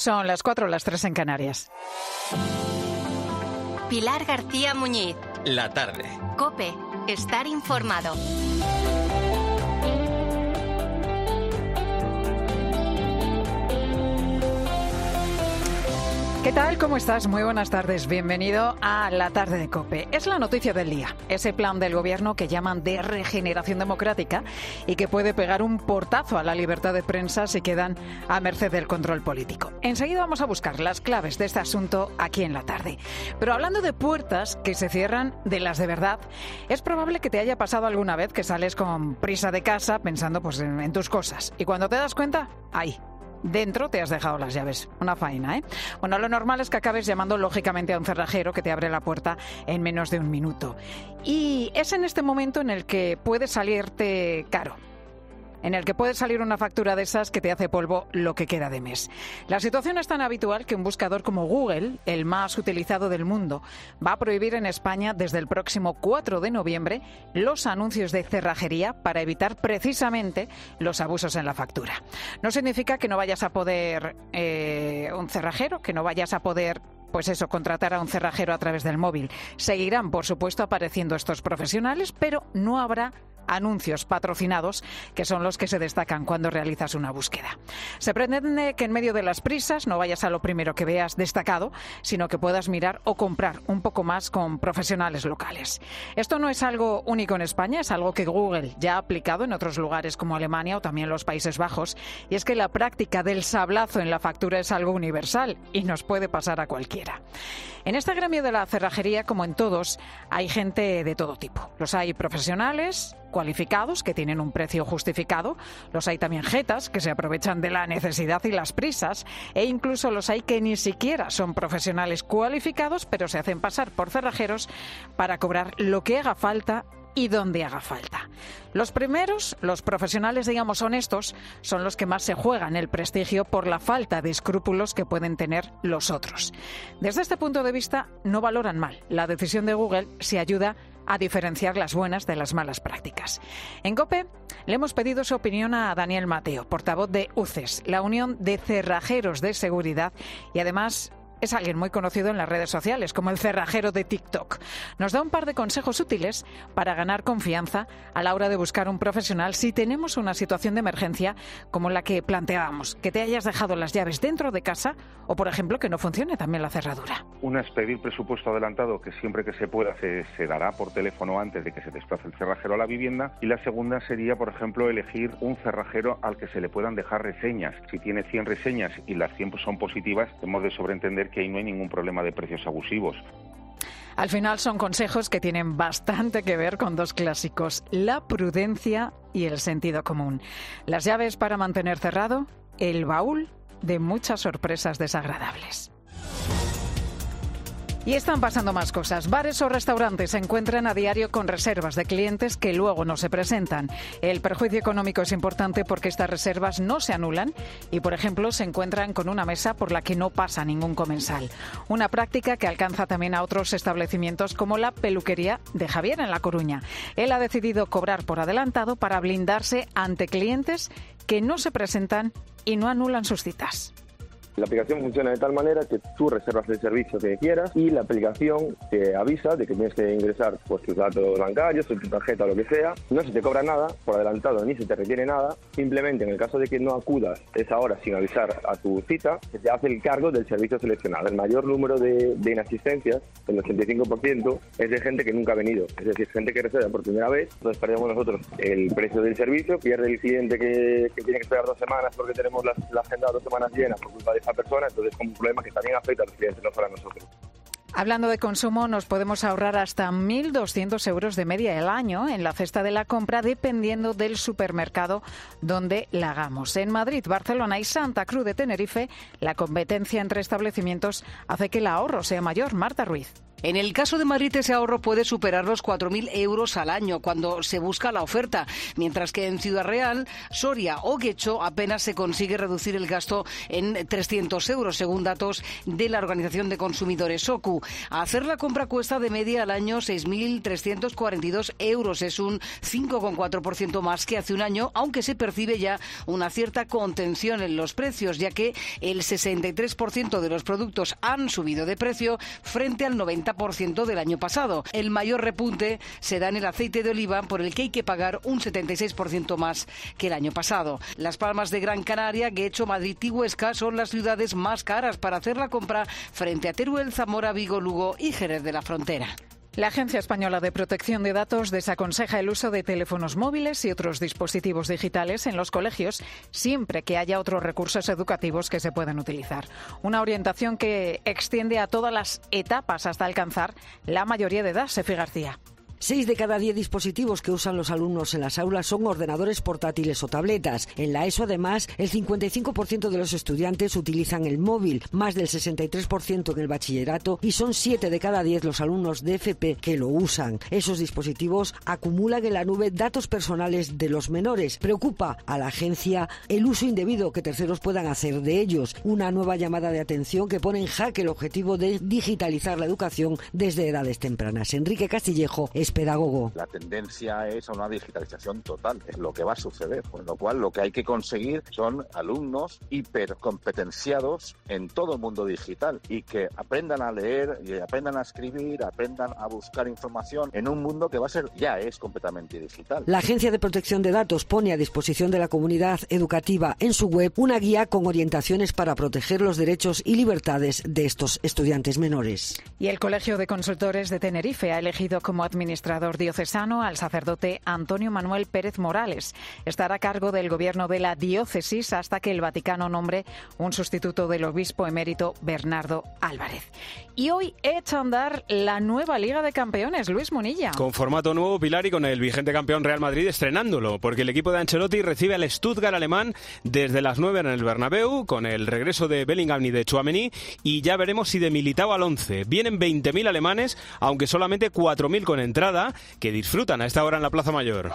Son las 4, las 3 en Canarias. Pilar García Muñiz. La tarde. COPE. Estar informado. ¿Qué tal? ¿Cómo estás? Muy buenas tardes. Bienvenido a La Tarde de COPE. Es la noticia del día. Ese plan del gobierno que llaman de regeneración democrática y que puede pegar un portazo a la libertad de prensa si quedan a merced del control político. Enseguida vamos a buscar las claves de este asunto aquí en La Tarde. Pero hablando de puertas que se cierran, de las de verdad, es probable que te haya pasado alguna vez que sales con prisa de casa pensando en tus cosas. Y cuando te das cuenta, ¡ay! Dentro te has dejado las llaves. Una faena, ¿eh? Bueno, lo normal es que acabes llamando lógicamente a un cerrajero que te abre la puerta en menos de un minuto. Y es en este momento en el que puede salirte caro. En el que puede salir una factura de esas que te hace polvo lo que queda de mes. La situación es tan habitual que un buscador como Google, el más utilizado del mundo, va a prohibir en España desde el próximo 4 de noviembre los anuncios de cerrajería para evitar precisamente los abusos en la factura. No significa que no vayas a poder un cerrajero, que no vayas a poder contratar a un cerrajero a través del móvil. Seguirán, por supuesto, apareciendo estos profesionales, pero no habrá anuncios patrocinados, que son los que se destacan cuando realizas una búsqueda. Se pretende que en medio de las prisas no vayas a lo primero que veas destacado, sino que puedas mirar o comprar un poco más con profesionales locales. Esto no es algo único en España, es algo que Google ya ha aplicado en otros lugares como Alemania o también los Países Bajos, y es que la práctica del sablazo en la factura es algo universal y nos puede pasar a cualquiera. En este gremio de la cerrajería, como en todos, hay gente de todo tipo. Los hay profesionales, cualificados, que tienen un precio justificado. Los hay también jetas, que se aprovechan de la necesidad y las prisas. E incluso los hay que ni siquiera son profesionales cualificados, pero se hacen pasar por cerrajeros para cobrar lo que haga falta y donde haga falta. Los primeros, los profesionales, digamos, honestos, son los que más se juegan el prestigio por la falta de escrúpulos que pueden tener los otros. Desde este punto de vista, no valoran mal la decisión de Google si ayuda a diferenciar las buenas de las malas prácticas. En COPE le hemos pedido su opinión a Daniel Mateo, portavoz de UCES, la Unión de Cerrajeros de Seguridad, y además es alguien muy conocido en las redes sociales, como el cerrajero de TikTok. Nos da un par de consejos útiles para ganar confianza a la hora de buscar un profesional si tenemos una situación de emergencia como la que planteábamos, que te hayas dejado las llaves dentro de casa o, por ejemplo, que no funcione también la cerradura. Una es pedir presupuesto adelantado, que siempre que se pueda se dará por teléfono antes de que se desplace el cerrajero a la vivienda. Y la segunda sería, por ejemplo, elegir un cerrajero al que se le puedan dejar reseñas. Si tiene 100 reseñas y las 100 son positivas, hemos de sobreentender que ahí no hay ningún problema de precios abusivos. Al final son consejos que tienen bastante que ver con dos clásicos: la prudencia y el sentido común. Las llaves para mantener cerrado, el baúl de muchas sorpresas desagradables. Y están pasando más cosas. Bares o restaurantes se encuentran a diario con reservas de clientes que luego no se presentan. El perjuicio económico es importante porque estas reservas no se anulan y, por ejemplo, se encuentran con una mesa por la que no pasa ningún comensal. Una práctica que alcanza también a otros establecimientos como la peluquería de Javier en La Coruña. Él ha decidido cobrar por adelantado para blindarse ante clientes que no se presentan y no anulan sus citas. La aplicación funciona de tal manera que tú reservas el servicio que quieras y la aplicación te avisa de que tienes que ingresar tus datos bancarios, tu tarjeta o lo que sea. No se te cobra nada por adelantado ni se te requiere nada. Simplemente en el caso de que no acudas esa hora sin avisar a tu cita, se te hace el cargo del servicio seleccionado. El mayor número de inasistencias, el 85%, es de gente que nunca ha venido. Es decir, gente que reserva por primera vez. Entonces perdemos nosotros el precio del servicio, pierde el cliente que tiene que esperar 2 semanas porque tenemos la agenda 2 semanas llena por culpa de esa persona. Entonces, como un problema que también afecta a los clientes, no solo a nosotros. Hablando de consumo, nos podemos ahorrar hasta 1.200 euros de media al año en la cesta de la compra, dependiendo del supermercado donde la hagamos. En Madrid, Barcelona y Santa Cruz de Tenerife, la competencia entre establecimientos hace que el ahorro sea mayor. Marta Ruiz. En el caso de Madrid, ese ahorro puede superar los 4.000 euros al año cuando se busca la oferta, mientras que en Ciudad Real, Soria o Guecho apenas se consigue reducir el gasto en 300 euros, según datos de la Organización de Consumidores OCU. Hacer la compra cuesta de media al año 6.342 euros. Es un 5,4% más que hace un año, aunque se percibe ya una cierta contención en los precios, ya que el 63% de los productos han subido de precio frente al 90% del año pasado. El mayor repunte se da en el aceite de oliva, por el que hay que pagar un 76% más que el año pasado. Las Palmas de Gran Canaria, Guecho, Madrid y Huesca son las ciudades más caras para hacer la compra, frente a Teruel, Zamora, Vigo, Lugo y Jerez de la Frontera. La Agencia Española de Protección de Datos desaconseja el uso de teléfonos móviles y otros dispositivos digitales en los colegios siempre que haya otros recursos educativos que se puedan utilizar. Una orientación que extiende a todas las etapas hasta alcanzar la mayoría de edad. Sefi García. 6 de cada 10 dispositivos que usan los alumnos en las aulas son ordenadores portátiles o tabletas. En la ESO, además, el 55% de los estudiantes utilizan el móvil, más del 63% en el bachillerato, y son 7 de cada 10 los alumnos de FP que lo usan. Esos dispositivos acumulan en la nube datos personales de los menores. Preocupa a la agencia el uso indebido que terceros puedan hacer de ellos. Una nueva llamada de atención que pone en jaque el objetivo de digitalizar la educación desde edades tempranas. Enrique Castillejo es pedagogo. La tendencia es a una digitalización total, es lo que va a suceder, con lo cual lo que hay que conseguir son alumnos hipercompetenciados en todo el mundo digital y que aprendan a leer, y aprendan a escribir, aprendan a buscar información en un mundo que ya es completamente digital. La Agencia de Protección de Datos pone a disposición de la comunidad educativa en su web una guía con orientaciones para proteger los derechos y libertades de estos estudiantes menores. Y el Colegio de Consultores de Tenerife ha elegido como administrador diocesano al sacerdote Antonio Manuel Pérez Morales. Estará a cargo del gobierno de la diócesis hasta que el Vaticano nombre un sustituto del obispo emérito Bernardo Álvarez. Y hoy echa a andar la nueva Liga de Campeones, Luis Munilla. Con formato nuevo, Pilar, y con el vigente campeón Real Madrid estrenándolo, porque el equipo de Ancelotti recibe al Stuttgart alemán desde las 9 en el Bernabéu, con el regreso de Bellingham y de Tchouaméni, y ya veremos si de Militao al 11. Vienen 20.000 alemanes, aunque solamente 4.000 con entrada, que disfrutan a esta hora en la Plaza Mayor.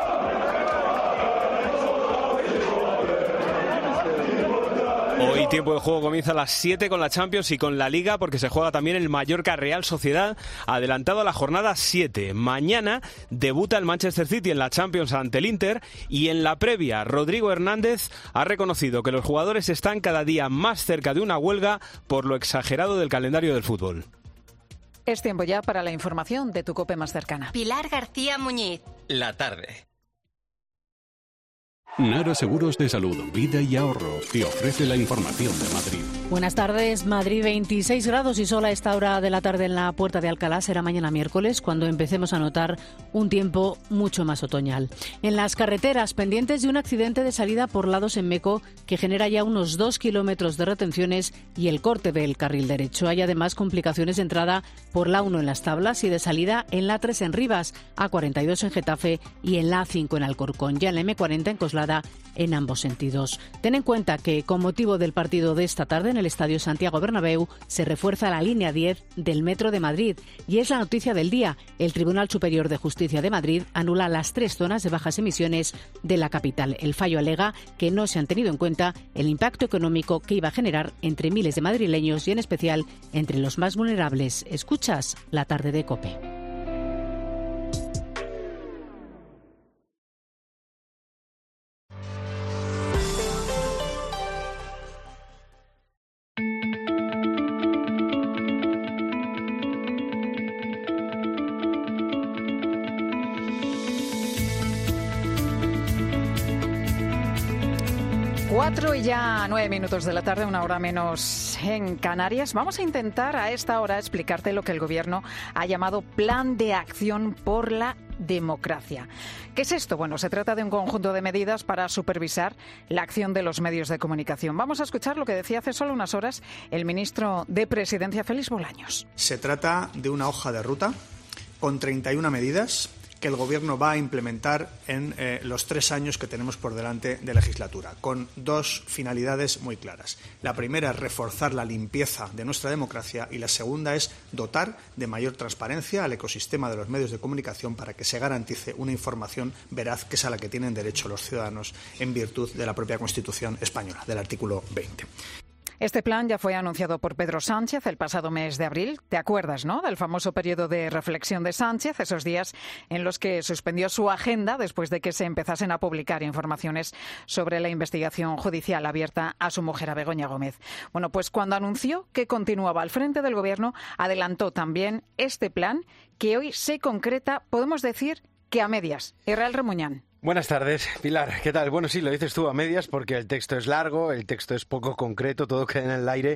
Hoy tiempo de juego comienza a las 7 con la Champions y con la Liga, porque se juega también el Mallorca Real Sociedad, adelantado a la jornada 7. Mañana debuta el Manchester City en la Champions ante el Inter, y en la previa Rodrigo Hernández ha reconocido que los jugadores están cada día más cerca de una huelga por lo exagerado del calendario del fútbol. Es tiempo ya para la información de tu COPE más cercana. Pilar García Muñiz. La tarde. Nara Seguros de Salud, Vida y Ahorro te ofrece la información de Madrid. Buenas tardes. Madrid, 26 grados y sol a esta hora de la tarde en la Puerta de Alcalá. Será mañana miércoles cuando empecemos a notar un tiempo mucho más otoñal. En las carreteras, pendientes de un accidente de salida por lados en Meco que genera ya unos 2 kilómetros de retenciones y el corte del carril derecho. Hay además complicaciones de entrada por la 1 en Las Tablas y de salida en la 3 en Rivas, A42 en Getafe y en la A5 en Alcorcón. Ya en la M40 en Coslada en ambos sentidos. Ten en cuenta que con motivo del partido de esta tarde en el Estadio Santiago Bernabéu se refuerza la línea 10 del Metro de Madrid y es la noticia del día. El Tribunal Superior de Justicia de Madrid anula las 3 zonas de bajas emisiones de la capital. El fallo alega que no se han tenido en cuenta el impacto económico que iba a generar entre miles de madrileños y en especial entre los más vulnerables. Escuchas La Tarde de COPE. Y ya 9 minutos de la tarde, 1 hora menos en Canarias. Vamos a intentar a esta hora explicarte lo que el Gobierno ha llamado Plan de Acción por la Democracia. ¿Qué es esto? Bueno, se trata de un conjunto de medidas para supervisar la acción de los medios de comunicación. Vamos a escuchar lo que decía hace solo unas horas el ministro de Presidencia, Félix Bolaños. Se trata de una hoja de ruta con 31 medidas que el Gobierno va a implementar en los 3 años que tenemos por delante de legislatura, con 2 finalidades muy claras. La primera es reforzar la limpieza de nuestra democracia y la segunda es dotar de mayor transparencia al ecosistema de los medios de comunicación para que se garantice una información veraz, que es a la que tienen derecho los ciudadanos en virtud de la propia Constitución española, del artículo 20. Este plan ya fue anunciado por Pedro Sánchez el pasado mes de abril. ¿Te acuerdas, no?, del famoso periodo de reflexión de Sánchez, esos días en los que suspendió su agenda después de que se empezasen a publicar informaciones sobre la investigación judicial abierta a su mujer, a Begoña Gómez. Bueno, pues cuando anunció que continuaba al frente del Gobierno, adelantó también este plan que hoy se concreta, podemos decir, que a medias. Israel Remuñán. Buenas tardes, Pilar. ¿Qué tal? Bueno, sí, lo dices tú a medias porque el texto es largo, el texto es poco concreto, todo queda en el aire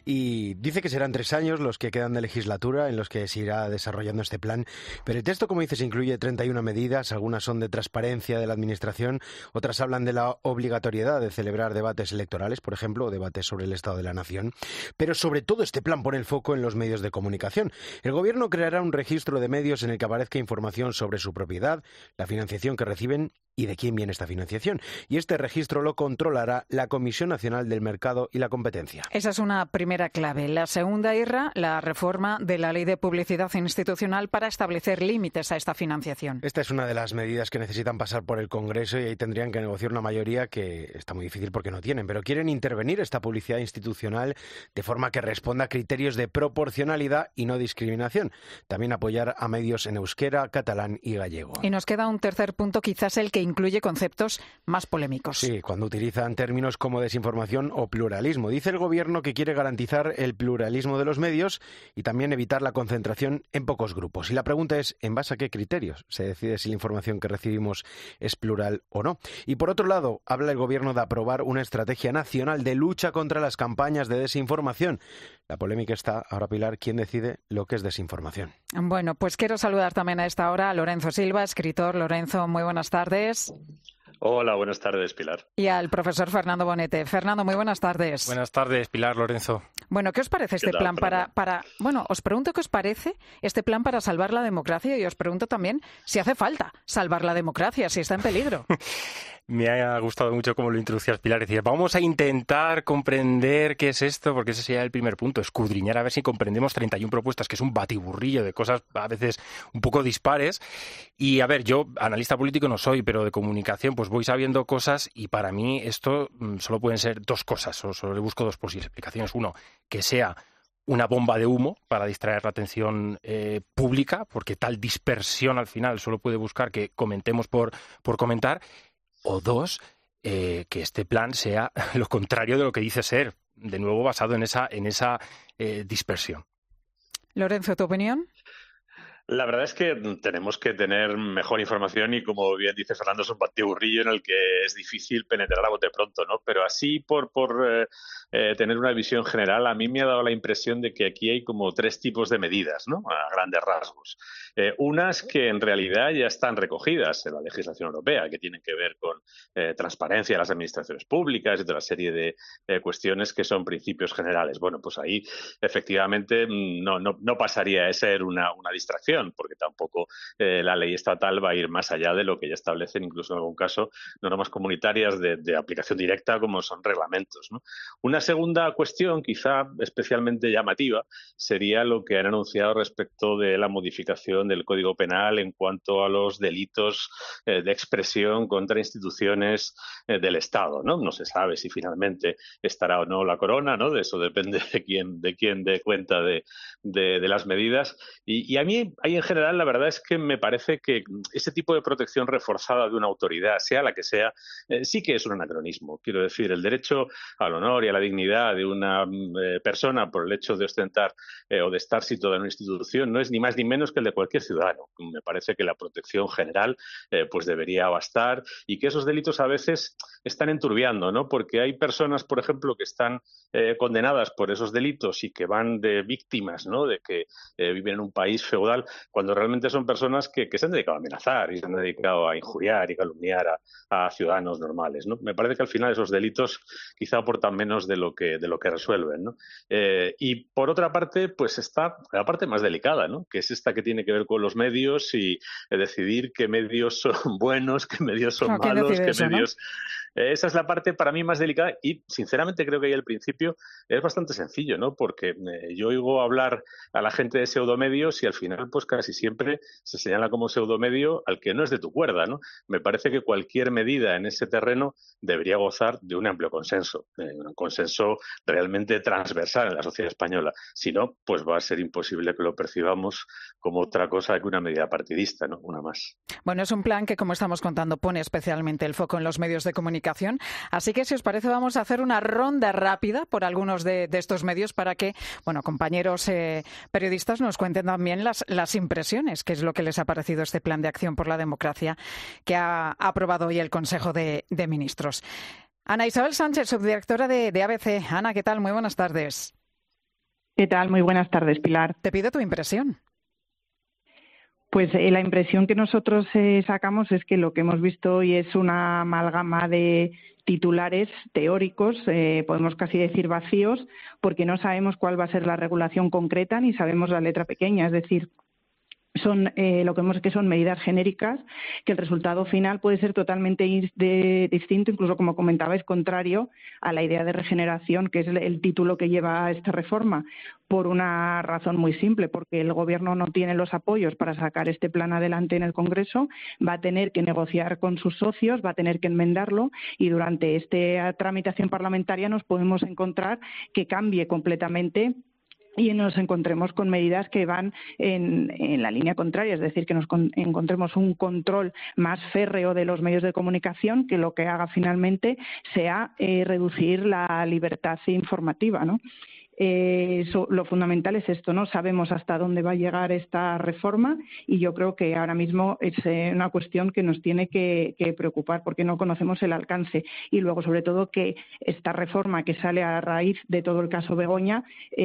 y dice que serán 3 años los que quedan de legislatura en los que se irá desarrollando este plan. Pero el texto, como dices, incluye 31 medidas, algunas son de transparencia de la Administración, otras hablan de la obligatoriedad de celebrar debates electorales, por ejemplo, o debates sobre el Estado de la Nación. Pero sobre todo este plan pone el foco en los medios de comunicación. El Gobierno creará un registro de medios en el que aparezca información sobre su propiedad, la financiación que reciben y de quién viene esta financiación. Y este registro lo controlará la Comisión Nacional del Mercado y la Competencia. Esa es una primera clave. La segunda, Irra, la reforma de la Ley de Publicidad Institucional para establecer límites a esta financiación. Esta es una de las medidas que necesitan pasar por el Congreso y ahí tendrían que negociar una mayoría que está muy difícil porque no tienen. Pero quieren intervenir esta publicidad institucional de forma que responda a criterios de proporcionalidad y no discriminación. También apoyar a medios en euskera, catalán y gallego. Y nos queda un tercer punto, quizás el que incluye conceptos más polémicos. Sí, cuando utilizan términos como desinformación o pluralismo. Dice el Gobierno que quiere garantizar el pluralismo de los medios y también evitar la concentración en pocos grupos. Y la pregunta es, ¿en base a qué criterios se decide si la información que recibimos es plural o no? Y por otro lado, habla el Gobierno de aprobar una estrategia nacional de lucha contra las campañas de desinformación. La polémica está, ahora Pilar, ¿quién decide lo que es desinformación? Bueno, pues quiero saludar también a esta hora a Lorenzo Silva, escritor. Lorenzo, muy buenas tardes. Hola, buenas tardes, Pilar. Y al profesor Fernando Bonete. Fernando, muy buenas tardes. Buenas tardes, Pilar, Lorenzo. Bueno, ¿qué os parece este plan Bueno, os pregunto qué os parece este plan para salvar la democracia y os pregunto también si hace falta salvar la democracia, si está en peligro. Me ha gustado mucho cómo lo introducías, Pilar. Decías, vamos a intentar comprender qué es esto, porque ese sería el primer punto, escudriñar a ver si comprendemos 31 propuestas, que es un batiburrillo de cosas a veces un poco dispares. Y a ver, yo analista político no soy, pero de comunicación pues voy sabiendo cosas y para mí esto solo pueden ser 2 cosas, o solo le busco 2 posibles explicaciones. Uno, que sea una bomba de humo para distraer la atención pública, porque tal dispersión al final solo puede buscar que comentemos por comentar. O 2, que este plan sea lo contrario de lo que dice ser, de nuevo basado en esa dispersión. Lorenzo, ¿tu opinión? La verdad es que tenemos que tener mejor información y, como bien dice Fernando, es un batiburrillo en el que es difícil penetrar a bote pronto, ¿no? Pero así, por tener una visión general, a mí me ha dado la impresión de que aquí hay como 3 tipos de medidas, ¿no?, a grandes rasgos. Unas que en realidad ya están recogidas en la legislación europea, que tienen que ver con transparencia de las administraciones públicas y toda la serie de cuestiones que son principios generales. Bueno, pues ahí efectivamente no pasaría a ser una distracción, porque tampoco la ley estatal va a ir más allá de lo que ya establecen, incluso en algún caso, normas comunitarias de aplicación directa, como son reglamentos, ¿no? Una segunda cuestión, quizá especialmente llamativa, sería lo que han anunciado respecto de la modificación del Código Penal en cuanto a los delitos de expresión contra instituciones del Estado, ¿no? No se sabe si finalmente estará o no la corona, ¿no? De eso depende de quién dé cuenta de las medidas. Y a mí, ahí en general, la verdad es que me parece que ese tipo de protección reforzada de una autoridad, sea la que sea, sí que es un anacronismo. Quiero decir, el derecho al honor y a la dignidad de una persona por el hecho de ostentar o de estar situada en una institución no es ni más ni menos que el de cualquier ciudadano. Me parece que la protección general pues debería bastar y que esos delitos a veces están enturbiando, ¿no? Porque hay personas, por ejemplo, que están condenadas por esos delitos y que van de víctimas, ¿no?, de que viven en un país feudal, cuando realmente son personas que se han dedicado a amenazar y se han dedicado a injuriar y calumniar a ciudadanos normales, ¿no? Me parece que al final esos delitos quizá aportan menos de lo que resuelven, ¿no? Y por otra parte, pues está la parte más delicada, ¿no? Que es esta que tiene que ver con los medios y decidir qué medios son buenos, qué medios son malos, qué medios... Esa es la parte para mí más delicada y, sinceramente, creo que ahí al principio es bastante sencillo, ¿no? Porque yo oigo hablar a la gente de pseudomedios y al final, pues casi siempre se señala como pseudomedio al que no es de tu cuerda, ¿no? Me parece que cualquier medida en ese terreno debería gozar de un amplio consenso, un consenso realmente transversal en la sociedad española. Si no, pues va a ser imposible que lo percibamos como otra cosa que una medida partidista, ¿no? Una más. Bueno, es un plan que, como estamos contando, pone especialmente el foco en los medios de comunicación. Así que, si os parece, vamos a hacer una ronda rápida por algunos de estos medios para que, bueno, compañeros periodistas nos cuenten también las impresiones, qué es lo que les ha parecido este plan de acción por la democracia que ha aprobado hoy el Consejo de Ministros. Ana Isabel Sánchez, subdirectora de ABC. Ana, ¿qué tal? Muy buenas tardes. ¿Qué tal? Muy buenas tardes, Pilar. Te pido tu impresión. Pues la impresión que nosotros sacamos es que lo que hemos visto hoy es una amalgama de titulares teóricos, podemos casi decir vacíos, porque no sabemos cuál va a ser la regulación concreta ni sabemos la letra pequeña, es decir, son lo que vemos es que son medidas genéricas, que el resultado final puede ser totalmente distinto, incluso, como comentabais, contrario a la idea de regeneración, que es el título que lleva esta reforma, por una razón muy simple, porque el Gobierno no tiene los apoyos para sacar este plan adelante en el Congreso, va a tener que negociar con sus socios, va a tener que enmendarlo y durante esta tramitación parlamentaria nos podemos encontrar que cambie completamente y nos encontremos con medidas que van en la línea contraria, es decir, que nos encontremos un control más férreo de los medios de comunicación que lo que haga finalmente sea reducir la libertad informativa, ¿no? Lo fundamental es esto, ¿no? Sabemos hasta dónde va a llegar esta reforma y yo creo que ahora mismo es una cuestión que nos tiene que preocupar porque no conocemos el alcance y luego, sobre todo, que esta reforma que sale a raíz de todo el caso Begoña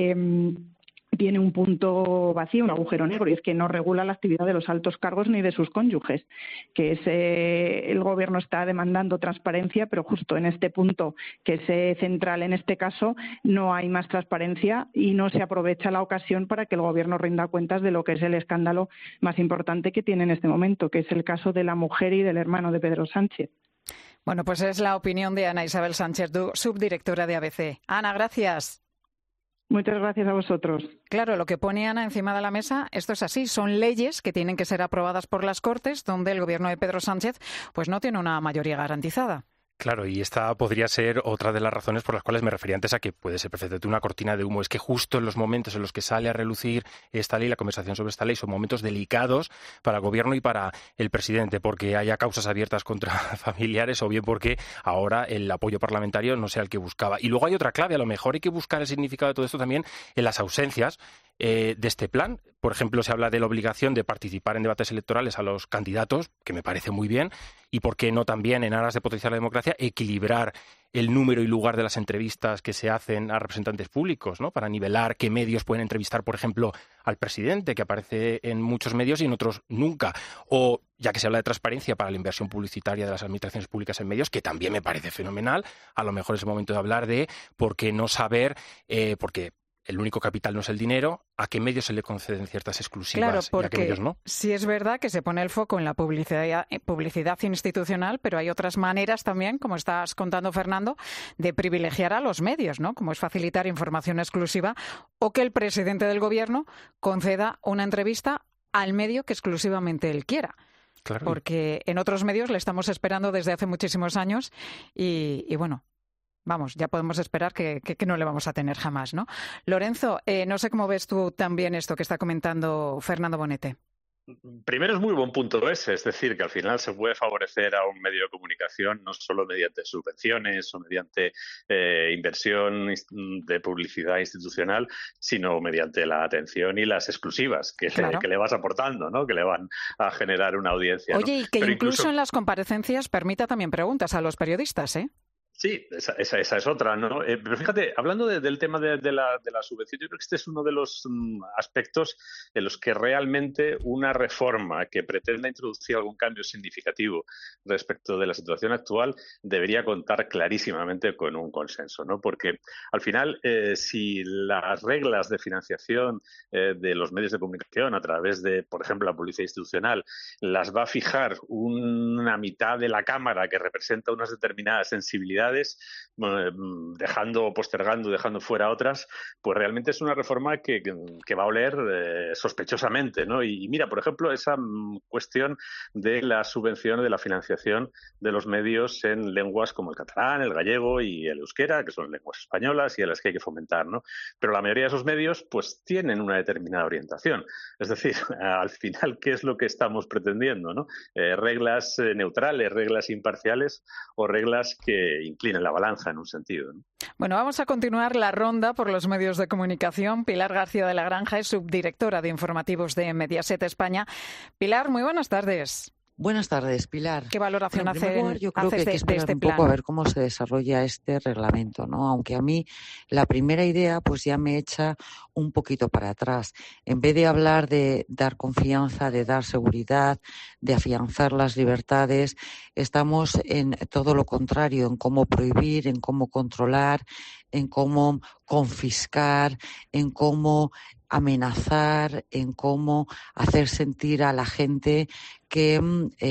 tiene un punto vacío, un agujero negro, y es que no regula la actividad de los altos cargos ni de sus cónyuges, que es el Gobierno está demandando transparencia, pero justo en este punto, que es central en este caso, no hay más transparencia y no se aprovecha la ocasión para que el Gobierno rinda cuentas de lo que es el escándalo más importante que tiene en este momento, que es el caso de la mujer y del hermano de Pedro Sánchez. Bueno, pues es la opinión de Ana Isabel Sánchez, subdirectora de ABC. Ana, gracias. Muchas gracias a vosotros. Claro, lo que pone Ana encima de la mesa, esto es así, son leyes que tienen que ser aprobadas por las Cortes, donde el Gobierno de Pedro Sánchez pues no tiene una mayoría garantizada. Claro, y esta podría ser otra de las razones por las cuales me refería antes a que puede ser perfectamente una cortina de humo. Es que justo en los momentos en los que sale a relucir esta ley, la conversación sobre esta ley, son momentos delicados para el Gobierno y para el presidente, porque haya causas abiertas contra familiares o bien porque ahora el apoyo parlamentario no sea el que buscaba. Y luego hay otra clave, a lo mejor hay que buscar el significado de todo esto también en las ausencias de este plan. Por ejemplo, se habla de la obligación de participar en debates electorales a los candidatos, que me parece muy bien, y por qué no también, en aras de potenciar la democracia, equilibrar el número y lugar de las entrevistas que se hacen a representantes públicos, ¿no? Para nivelar qué medios pueden entrevistar, por ejemplo, al presidente, que aparece en muchos medios y en otros nunca. O, ya que se habla de transparencia para la inversión publicitaria de las administraciones públicas en medios, que también me parece fenomenal, a lo mejor es el momento de hablar de por qué no saber, porque el único capital no es el dinero, a qué medios se le conceden ciertas exclusivas y a qué medios no. Sí es verdad que se pone el foco en la publicidad institucional, pero hay otras maneras también, como estás contando, Fernando, de privilegiar a los medios, ¿no? Como es facilitar información exclusiva o que el presidente del Gobierno conceda una entrevista al medio que exclusivamente él quiera. Claro. Porque en otros medios le estamos esperando desde hace muchísimos años y bueno, vamos, ya podemos esperar que no le vamos a tener jamás, ¿no? Lorenzo, no sé cómo ves tú también esto que está comentando Fernando Bonete. Primero, es muy buen punto ese, es decir, que al final se puede favorecer a un medio de comunicación no solo mediante subvenciones o mediante inversión de publicidad institucional, sino mediante la atención y las exclusivas que le vas aportando, ¿no? Que le van a generar una audiencia. Oye, ¿no? y que incluso en las comparecencias permita también preguntas a los periodistas, ¿eh? Sí, esa es otra, ¿no? Pero fíjate, hablando del tema de la subvención, yo creo que este es uno de los aspectos en los que realmente una reforma que pretenda introducir algún cambio significativo respecto de la situación actual debería contar clarísimamente con un consenso, ¿no? Porque al final, si las reglas de financiación de los medios de comunicación a través de, por ejemplo, la publicidad institucional, las va a fijar una mitad de la Cámara que representa unas determinadas sensibilidades, dejando fuera otras, pues realmente es una reforma que va a oler sospechosamente, ¿no? Y mira, por ejemplo, esa cuestión de la subvención, de la financiación de los medios en lenguas como el catalán, el gallego y el euskera, que son lenguas españolas y a las que hay que fomentar, ¿no? Pero la mayoría de esos medios pues tienen una determinada orientación. Es decir, al final, ¿qué es lo que estamos pretendiendo, ¿no? Reglas neutrales, reglas imparciales o reglas que inclinen la balanza en un sentido, ¿no? Bueno, vamos a continuar la ronda por los medios de comunicación. Pilar García de la Granja es subdirectora de informativos de Mediaset España. Pilar, muy buenas tardes. Buenas tardes, Pilar. ¿Qué valoración yo creo que hay que esperar un poco a ver cómo se desarrolla este reglamento, ¿no? Aunque a mí la primera idea pues ya me echa un poquito para atrás. En vez de hablar de dar confianza, de dar seguridad, de afianzar las libertades, estamos en todo lo contrario, en cómo prohibir, en cómo controlar, en cómo confiscar, en cómo amenazar, en cómo hacer sentir a la gente que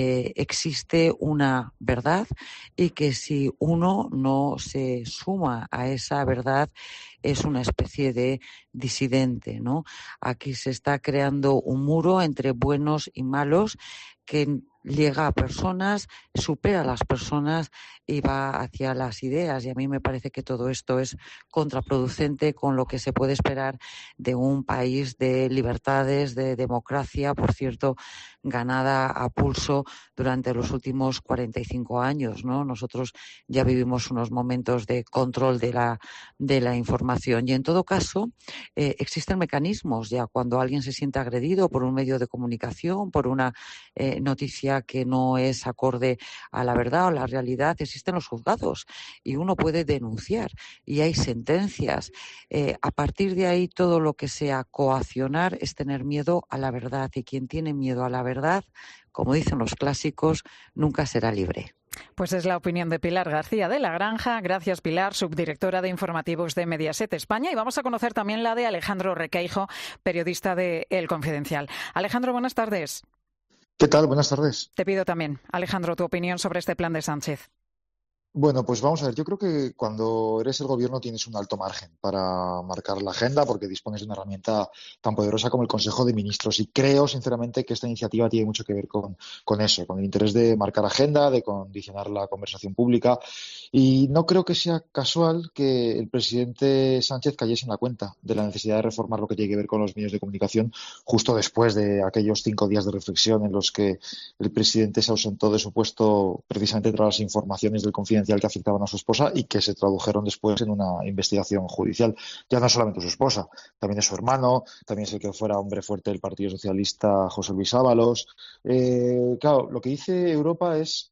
existe una verdad y que si uno no se suma a esa verdad es una especie de disidente, ¿no? Aquí se está creando un muro entre buenos y malos que llega a personas, supera a las personas y va hacia las ideas. Y a mí me parece que todo esto es contraproducente con lo que se puede esperar de un país de libertades, de democracia, por cierto, ganada a pulso durante los últimos 45 años, ¿no? Nosotros ya vivimos unos momentos de control de la información y en todo caso existen mecanismos ya cuando alguien se siente agredido por un medio de comunicación, por una noticia que no es acorde a la verdad o a la realidad, existen los juzgados y uno puede denunciar y hay sentencias. A partir de ahí todo lo que sea coaccionar es tener miedo a la verdad y quien tiene miedo a la verdad, como dicen los clásicos, nunca será libre. Pues es la opinión de Pilar García de la Granja. Gracias, Pilar, subdirectora de informativos de Mediaset España. Y vamos a conocer también la de Alejandro Requeijo, periodista de El Confidencial. Alejandro, buenas tardes. ¿Qué tal? Buenas tardes. Te pido también, Alejandro, tu opinión sobre este plan de Sánchez. Bueno, pues vamos a ver, yo creo que cuando eres el gobierno tienes un alto margen para marcar la agenda porque dispones de una herramienta tan poderosa como el Consejo de Ministros y creo sinceramente que esta iniciativa tiene mucho que ver con eso, con el interés de marcar agenda, de condicionar la conversación pública y no creo que sea casual que el presidente Sánchez cayese en la cuenta de la necesidad de reformar lo que tiene que ver con los medios de comunicación justo después de aquellos 5 días de reflexión en los que el presidente se ausentó de su puesto precisamente tras las informaciones del Confidencial que afectaban a su esposa y que se tradujeron después en una investigación judicial. Ya no solamente su esposa, también es su hermano, también es el que fuera hombre fuerte del Partido Socialista, José Luis Ábalos. Claro, lo que dice Europa es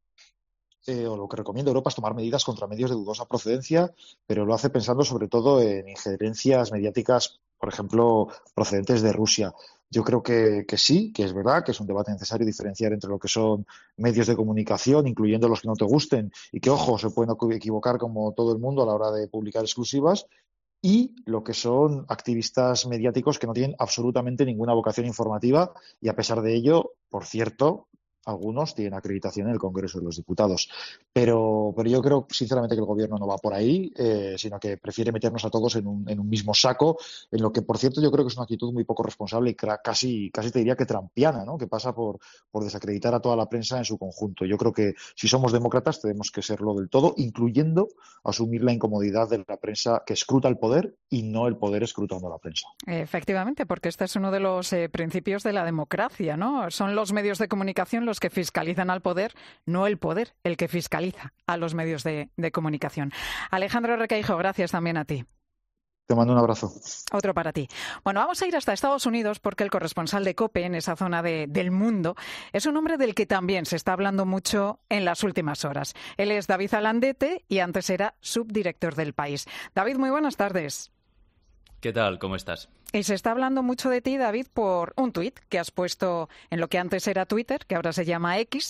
o lo que recomienda Europa es tomar medidas contra medios de dudosa procedencia, pero lo hace pensando sobre todo en injerencias mediáticas, por ejemplo, procedentes de Rusia. Yo creo que sí, que es verdad, que es un debate necesario diferenciar entre lo que son medios de comunicación, incluyendo los que no te gusten, y que, ojo, se pueden equivocar como todo el mundo a la hora de publicar exclusivas, y lo que son activistas mediáticos que no tienen absolutamente ninguna vocación informativa y, a pesar de ello, por cierto, algunos tienen acreditación en el Congreso de los Diputados. Pero yo creo, sinceramente, que el Gobierno no va por ahí, sino que prefiere meternos a todos en un mismo saco, en lo que, por cierto, yo creo que es una actitud muy poco responsable y casi te diría que trampiana, ¿no? Que pasa por desacreditar a toda la prensa en su conjunto. Yo creo que si somos demócratas tenemos que serlo del todo, incluyendo asumir la incomodidad de la prensa que escruta el poder y no el poder escrutando a la prensa. Efectivamente, porque este es uno de los principios de la democracia, ¿no? Son los medios de comunicación los que fiscalizan al poder, no el poder el que fiscaliza a los medios de comunicación. Alejandro Requeijo, gracias también a ti. Te mando un abrazo. Otro para ti. Bueno, vamos a ir hasta Estados Unidos porque el corresponsal de COPE en esa zona del mundo es un hombre del que también se está hablando mucho en las últimas horas. Él es David Alandete y antes era subdirector del País. David, muy buenas tardes. ¿Qué tal? ¿Cómo estás? Y se está hablando mucho de ti, David, por un tuit que has puesto en lo que antes era Twitter, que ahora se llama X,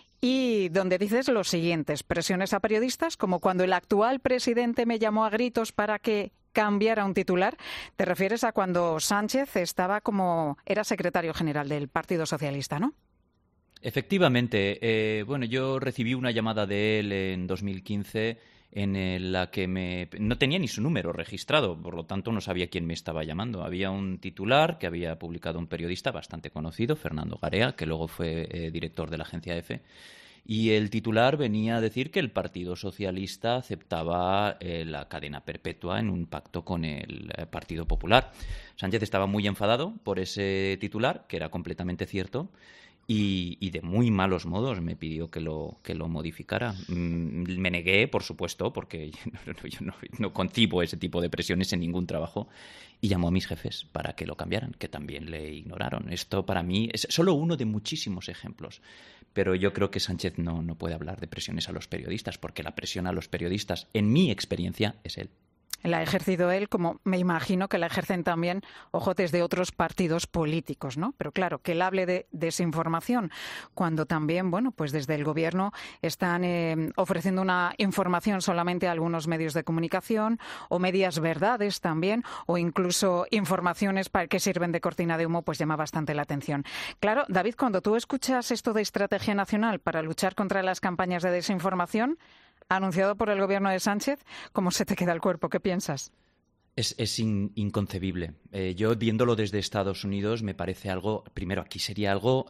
y donde dices los siguientes: presiones a periodistas, como cuando el actual presidente me llamó a gritos para que cambiara un titular. Te refieres a cuando Sánchez era secretario general del Partido Socialista, ¿no? Efectivamente. Bueno, yo recibí una llamada de él en 2015 en la que no tenía ni su número registrado, por lo tanto no sabía quién me estaba llamando. Había un titular que había publicado un periodista bastante conocido, Fernando Garea, que luego fue director de la agencia EFE. Y el titular venía a decir que el Partido Socialista aceptaba la cadena perpetua en un pacto con el Partido Popular. Sánchez estaba muy enfadado por ese titular, que era completamente cierto, y de muy malos modos me pidió que lo modificara. Me negué, por supuesto, porque yo no concibo ese tipo de presiones en ningún trabajo, y llamó a mis jefes para que lo cambiaran, que también le ignoraron. Esto para mí es solo uno de muchísimos ejemplos. Pero yo creo que Sánchez no puede hablar de presiones a los periodistas, porque la presión a los periodistas, en mi experiencia, es él. La ha ejercido él, como me imagino que la ejercen también ojotes de otros partidos políticos, ¿no? Pero claro, que él hable de desinformación cuando también, bueno, pues desde el gobierno están ofreciendo una información solamente a algunos medios de comunicación, o medias verdades también, o incluso informaciones que sirven de cortina de humo, pues llama bastante la atención. Claro, David, cuando tú escuchas esto de estrategia nacional para luchar contra las campañas de desinformación anunciado por el gobierno de Sánchez, ¿cómo se te queda el cuerpo? ¿Qué piensas? Es inconcebible. Yo, viéndolo desde Estados Unidos, me parece algo, primero, aquí sería algo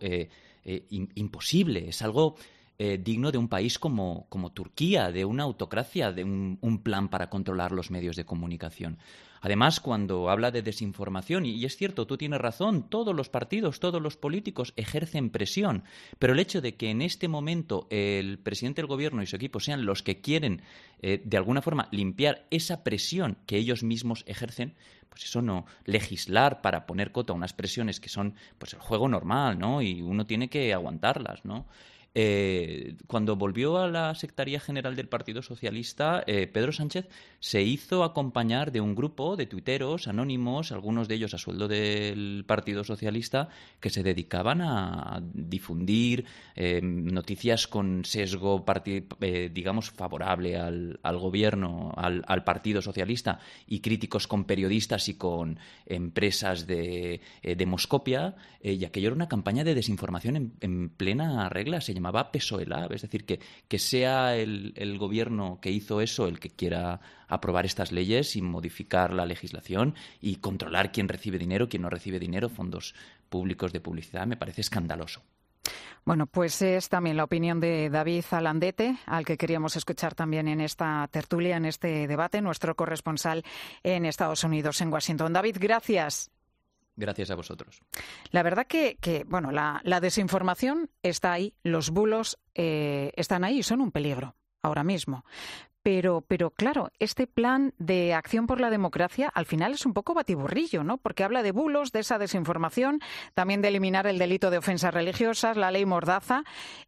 imposible, es algo digno de un país como Turquía, de una autocracia, de un plan para controlar los medios de comunicación. Además, cuando habla de desinformación, y es cierto, tú tienes razón, todos los partidos, todos los políticos ejercen presión, pero el hecho de que en este momento el presidente del gobierno y su equipo sean los que quieren, de alguna forma, limpiar esa presión que ellos mismos ejercen, pues eso no, legislar para poner coto a unas presiones que son pues el juego normal, ¿no? Y uno tiene que aguantarlas, ¿no? Cuando volvió a la Secretaría General del Partido Socialista, Pedro Sánchez se hizo acompañar de un grupo de tuiteros anónimos, algunos de ellos a sueldo del Partido Socialista, que se dedicaban a difundir noticias con sesgo, digamos, favorable al gobierno, al Partido Socialista, y críticos con periodistas y con empresas de Demoscopia, y aquello era una campaña de desinformación en plena regla. Se llamaba PSOE Lab, es decir, que sea el gobierno que hizo eso el que quiera aprobar estas leyes y modificar la legislación y controlar quién recibe dinero, quién no recibe dinero, fondos públicos de publicidad, me parece escandaloso. Bueno, pues es también la opinión de David Alandete, al que queríamos escuchar también en esta tertulia, en este debate, nuestro corresponsal en Estados Unidos, en Washington. David, gracias. Gracias a vosotros. La verdad que bueno, la desinformación está ahí, los bulos están ahí y son un peligro ahora mismo. Pero claro, este plan de acción por la democracia al final es un poco batiburrillo, ¿no? Porque habla de bulos, de esa desinformación, también de eliminar el delito de ofensas religiosas, la ley Mordaza,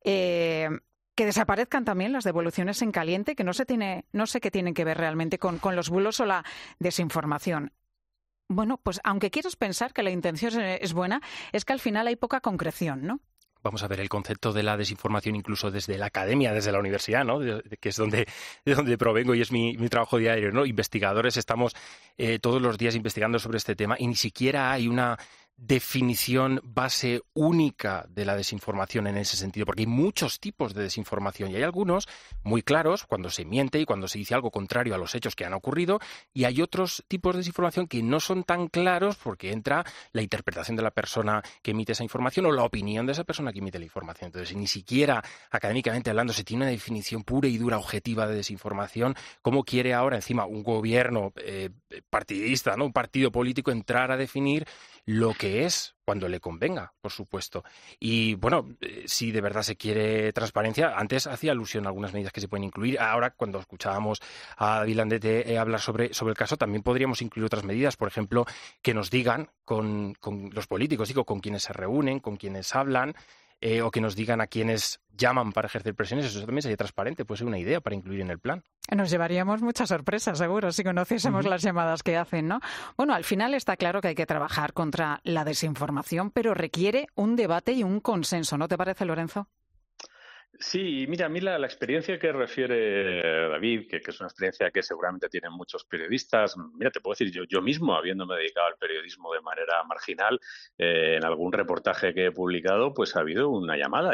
que desaparezcan también las devoluciones en caliente, que no sé qué tienen que ver realmente con los bulos o la desinformación. Bueno, pues aunque quieras pensar que la intención es buena, es que al final hay poca concreción, ¿no? Vamos a ver el concepto de la desinformación incluso desde la academia, desde la universidad, ¿no? Que es de donde provengo y es mi trabajo diario, ¿no? Investigadores estamos todos los días investigando sobre este tema y ni siquiera hay una definición base única de la desinformación en ese sentido, porque hay muchos tipos de desinformación y hay algunos muy claros cuando se miente y cuando se dice algo contrario a los hechos que han ocurrido, y hay otros tipos de desinformación que no son tan claros porque entra la interpretación de la persona que emite esa información o la opinión de esa persona que emite la información. Entonces, ni siquiera académicamente hablando se tiene una definición pura y dura objetiva de desinformación. ¿Cómo quiere ahora encima un gobierno partidista, ¿no? Un partido político entrar a definir lo que es cuando le convenga, por supuesto. Y bueno, si de verdad se quiere transparencia, antes hacía alusión a algunas medidas que se pueden incluir. Ahora, cuando escuchábamos a David Landete hablar sobre el caso, también podríamos incluir otras medidas, por ejemplo, que nos digan con los políticos, digo, con quienes se reúnen, con quienes hablan, o que nos digan a quienes llaman para ejercer presiones. Eso también sería transparente, puede ser una idea para incluir en el plan. Nos llevaríamos muchas sorpresas, seguro, si conociésemos las llamadas que hacen, ¿no? Bueno, al final está claro que hay que trabajar contra la desinformación, pero requiere un debate y un consenso, ¿no te parece, Lorenzo? Sí, mira, a mí la experiencia que refiere David, que es una experiencia que seguramente tienen muchos periodistas, mira, te puedo decir, yo mismo, habiéndome dedicado al periodismo de manera marginal, en algún reportaje que he publicado, pues ha habido una llamada,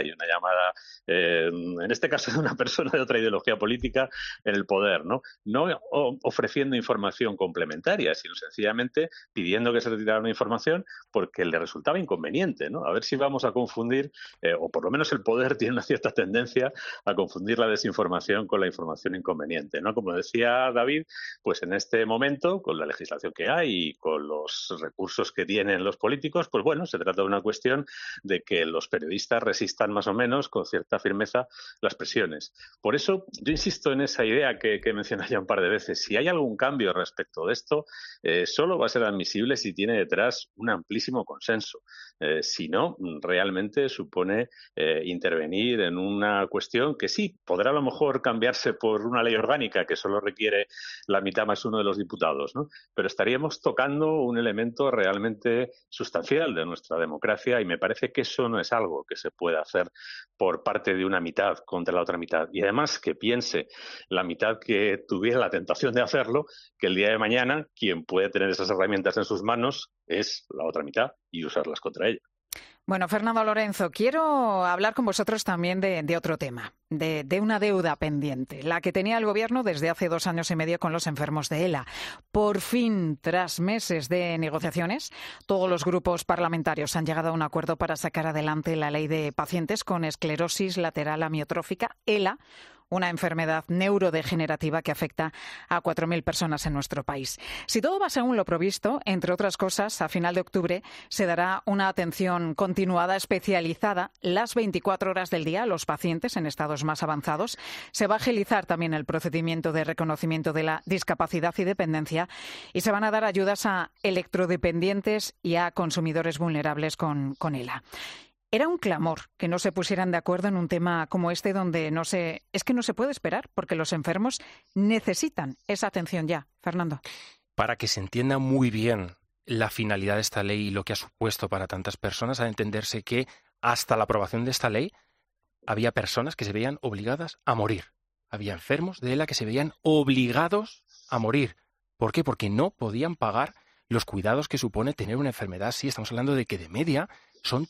en este caso de una persona de otra ideología política en el poder, ¿no? No ofreciendo información complementaria, sino sencillamente pidiendo que se retirara una información porque le resultaba inconveniente, ¿no? A ver si vamos a confundir, o por lo menos el poder tiene una cierta tendencia a confundir la desinformación con la información inconveniente, ¿no? Como decía David, pues en este momento, con la legislación que hay y con los recursos que tienen los políticos, pues bueno, se trata de una cuestión de que los periodistas resistan más o menos con cierta firmeza las presiones. Por eso yo insisto en esa idea que he mencionado ya un par de veces. Si hay algún cambio respecto de esto, solo va a ser admisible si tiene detrás un amplísimo consenso. Si no, realmente supone intervenir en una cuestión que sí, podrá a lo mejor cambiarse por una ley orgánica que solo requiere la mitad más uno de los diputados, ¿no? Pero estaríamos tocando un elemento realmente sustancial de nuestra democracia y me parece que eso no es algo que se pueda hacer por parte de una mitad contra la otra mitad. Y además que piense la mitad que tuviera la tentación de hacerlo, que el día de mañana quien puede tener esas herramientas en sus manos es la otra mitad y usarlas contra ella. Bueno, Fernando, Lorenzo, quiero hablar con vosotros también de otro tema, de una deuda pendiente, la que tenía el Gobierno desde hace 2 años y medio con los enfermos de ELA. Por fin, tras meses de negociaciones, todos los grupos parlamentarios han llegado a un acuerdo para sacar adelante la ley de pacientes con esclerosis lateral amiotrófica, ELA, una enfermedad neurodegenerativa que afecta a 4.000 personas en nuestro país. Si todo va según lo previsto, entre otras cosas, a final de octubre se dará una atención continuada especializada las 24 horas del día a los pacientes en estados más avanzados. Se va a agilizar también el procedimiento de reconocimiento de la discapacidad y dependencia y se van a dar ayudas a electrodependientes y a consumidores vulnerables con ELA. Era un clamor que no se pusieran de acuerdo en un tema como este donde es que no se puede esperar porque los enfermos necesitan esa atención ya. Fernando. Para que se entienda muy bien la finalidad de esta ley y lo que ha supuesto para tantas personas, ha de entenderse que hasta la aprobación de esta ley había personas que se veían obligadas a morir. Había enfermos de ELA que se veían obligados a morir. ¿Por qué? Porque no podían pagar los cuidados que supone tener una enfermedad así. Estamos hablando de que de media son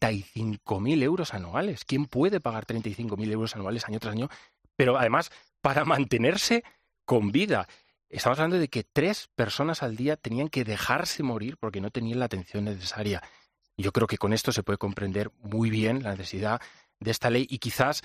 35.000 euros anuales. ¿Quién puede pagar 35.000 euros anuales año tras año? Pero además, para mantenerse con vida. Estamos hablando de que 3 personas al día tenían que dejarse morir porque no tenían la atención necesaria. Yo creo que con esto se puede comprender muy bien la necesidad de esta ley y quizás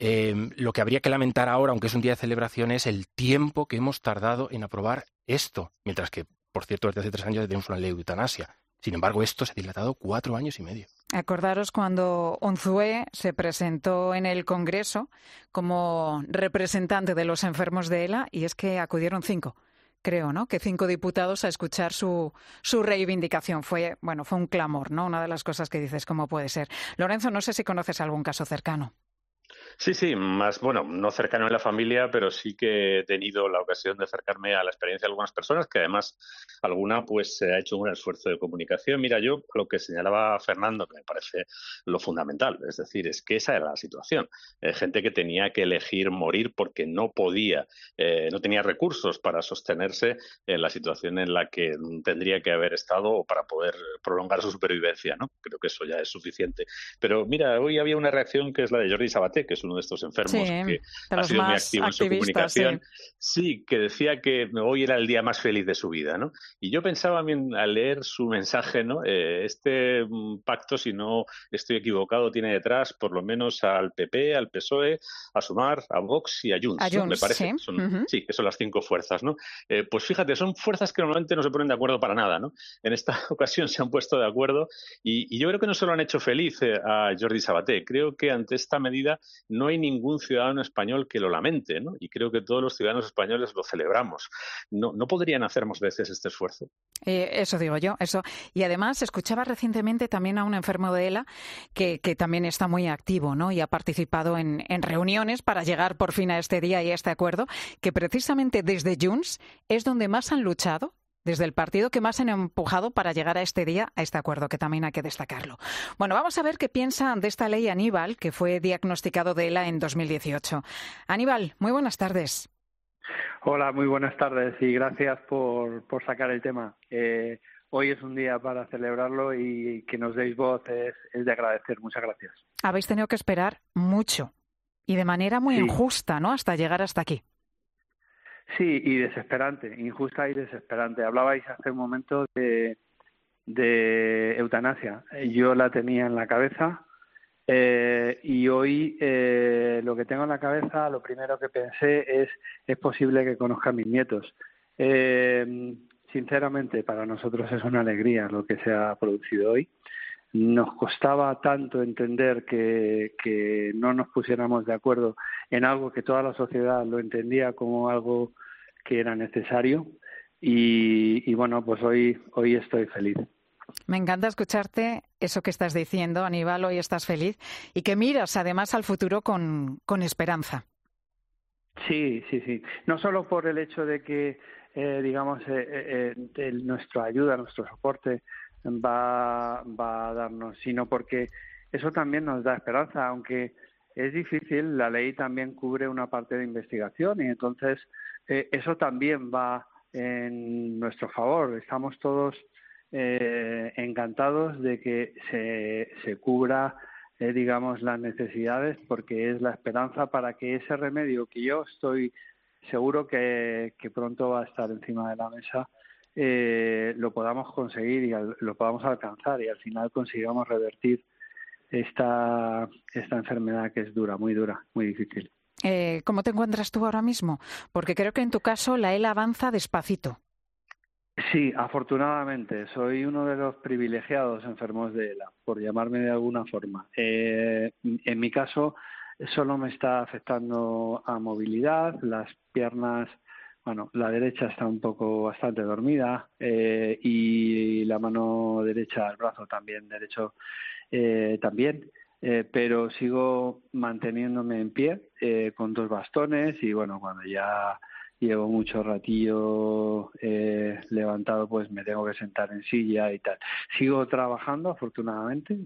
lo que habría que lamentar ahora, aunque es un día de celebración, es el tiempo que hemos tardado en aprobar esto. Mientras que, por cierto, desde hace 3 años tenemos una ley de eutanasia. Sin embargo, esto se ha dilatado 4 años y medio. Acordaros cuando Unzué se presentó en el Congreso como representante de los enfermos de ELA y es que acudieron 5, creo, ¿no? Que 5 diputados a escuchar su reivindicación. Fue un clamor, ¿no? Una de las cosas que dices, ¿cómo puede ser? Lorenzo, no sé si conoces algún caso cercano. Sí, no cercano en la familia, pero sí que he tenido la ocasión de acercarme a la experiencia de algunas personas, que además alguna pues ha hecho un esfuerzo de comunicación. Mira, yo lo que señalaba Fernando, que me parece lo fundamental, es decir, es que esa era la situación. Gente que tenía que elegir morir porque no podía, no tenía recursos para sostenerse en la situación en la que tendría que haber estado para poder prolongar su supervivencia, ¿no? Creo que eso ya es suficiente. Pero mira, hoy había una reacción que es la de Jordi Sabaté, que es uno de estos enfermos que ha sido muy activo en su comunicación, sí, que decía que hoy era el día más feliz de su vida, ¿no? Y yo pensaba al leer su mensaje, ¿no? Este pacto, si no estoy equivocado, tiene detrás por lo menos al PP, al PSOE, a Sumar, a Vox y a Junts, ¿no? Me parece. Sí, que son las 5 fuerzas, ¿no? Pues fíjate, son fuerzas que normalmente no se ponen de acuerdo para nada, ¿no? En esta ocasión se han puesto de acuerdo y yo creo que no solo han hecho feliz a Jordi Sabaté, creo que ante esta medida no hay ningún ciudadano español que lo lamente, ¿no? Y creo que todos los ciudadanos españoles lo celebramos. ¿No podrían hacer más veces este esfuerzo? Eso digo yo, eso. Y además escuchaba recientemente también a un enfermo de ELA que también está muy activo, ¿no? Y ha participado en reuniones para llegar por fin a este día y a este acuerdo, que precisamente desde Junts es donde más han luchado, desde el partido que más han empujado para llegar a este día, a este acuerdo, que también hay que destacarlo. Bueno, vamos a ver qué piensa de esta ley Aníbal, que fue diagnosticado de ELA en 2018. Aníbal, muy buenas tardes. Hola, muy buenas tardes y gracias por sacar el tema. Hoy es un día para celebrarlo y que nos deis voz es de agradecer. Muchas gracias. Habéis tenido que esperar mucho y de manera muy injusta, ¿no?, hasta llegar hasta aquí. Sí, y desesperante, injusta y desesperante. Hablabais hace un momento de eutanasia. Yo la tenía en la cabeza y hoy lo que tengo en la cabeza, lo primero que pensé es posible que conozca a mis nietos. Sinceramente, para nosotros es una alegría lo que se ha producido hoy. Nos costaba tanto entender que no nos pusiéramos de acuerdo en algo que toda la sociedad lo entendía como algo que era necesario y bueno, pues hoy estoy feliz. Me encanta escucharte eso que estás diciendo, Aníbal, hoy estás feliz y que miras además al futuro con esperanza. Sí. No solo por el hecho de que, nuestra ayuda, nuestro soporte va a darnos, sino porque eso también nos da esperanza, aunque es difícil, la ley también cubre una parte de investigación y entonces eso también va en nuestro favor. Estamos todos encantados de que se cubra, las necesidades, porque es la esperanza para que ese remedio que yo estoy seguro que pronto va a estar encima de la mesa, lo podamos conseguir y lo podamos alcanzar y al final consigamos revertir esta enfermedad que es dura, muy difícil. ¿Cómo te encuentras tú ahora mismo? Porque creo que en tu caso la ELA avanza despacito. Sí, afortunadamente. Soy uno de los privilegiados enfermos de ELA, por llamarme de alguna forma. En mi caso, solo me está afectando a movilidad, las piernas. Bueno, la derecha está bastante dormida y la mano derecha, el brazo también derecho también, pero sigo manteniéndome en pie con 2 bastones y bueno, cuando ya llevo mucho ratillo levantado, pues me tengo que sentar en silla y tal. Sigo trabajando, afortunadamente.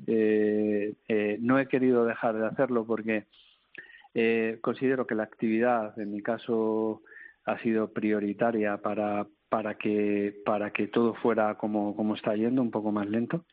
No he querido dejar de hacerlo porque considero que la actividad, en mi caso, ha sido prioritaria para que todo fuera como está yendo, un poco más lento.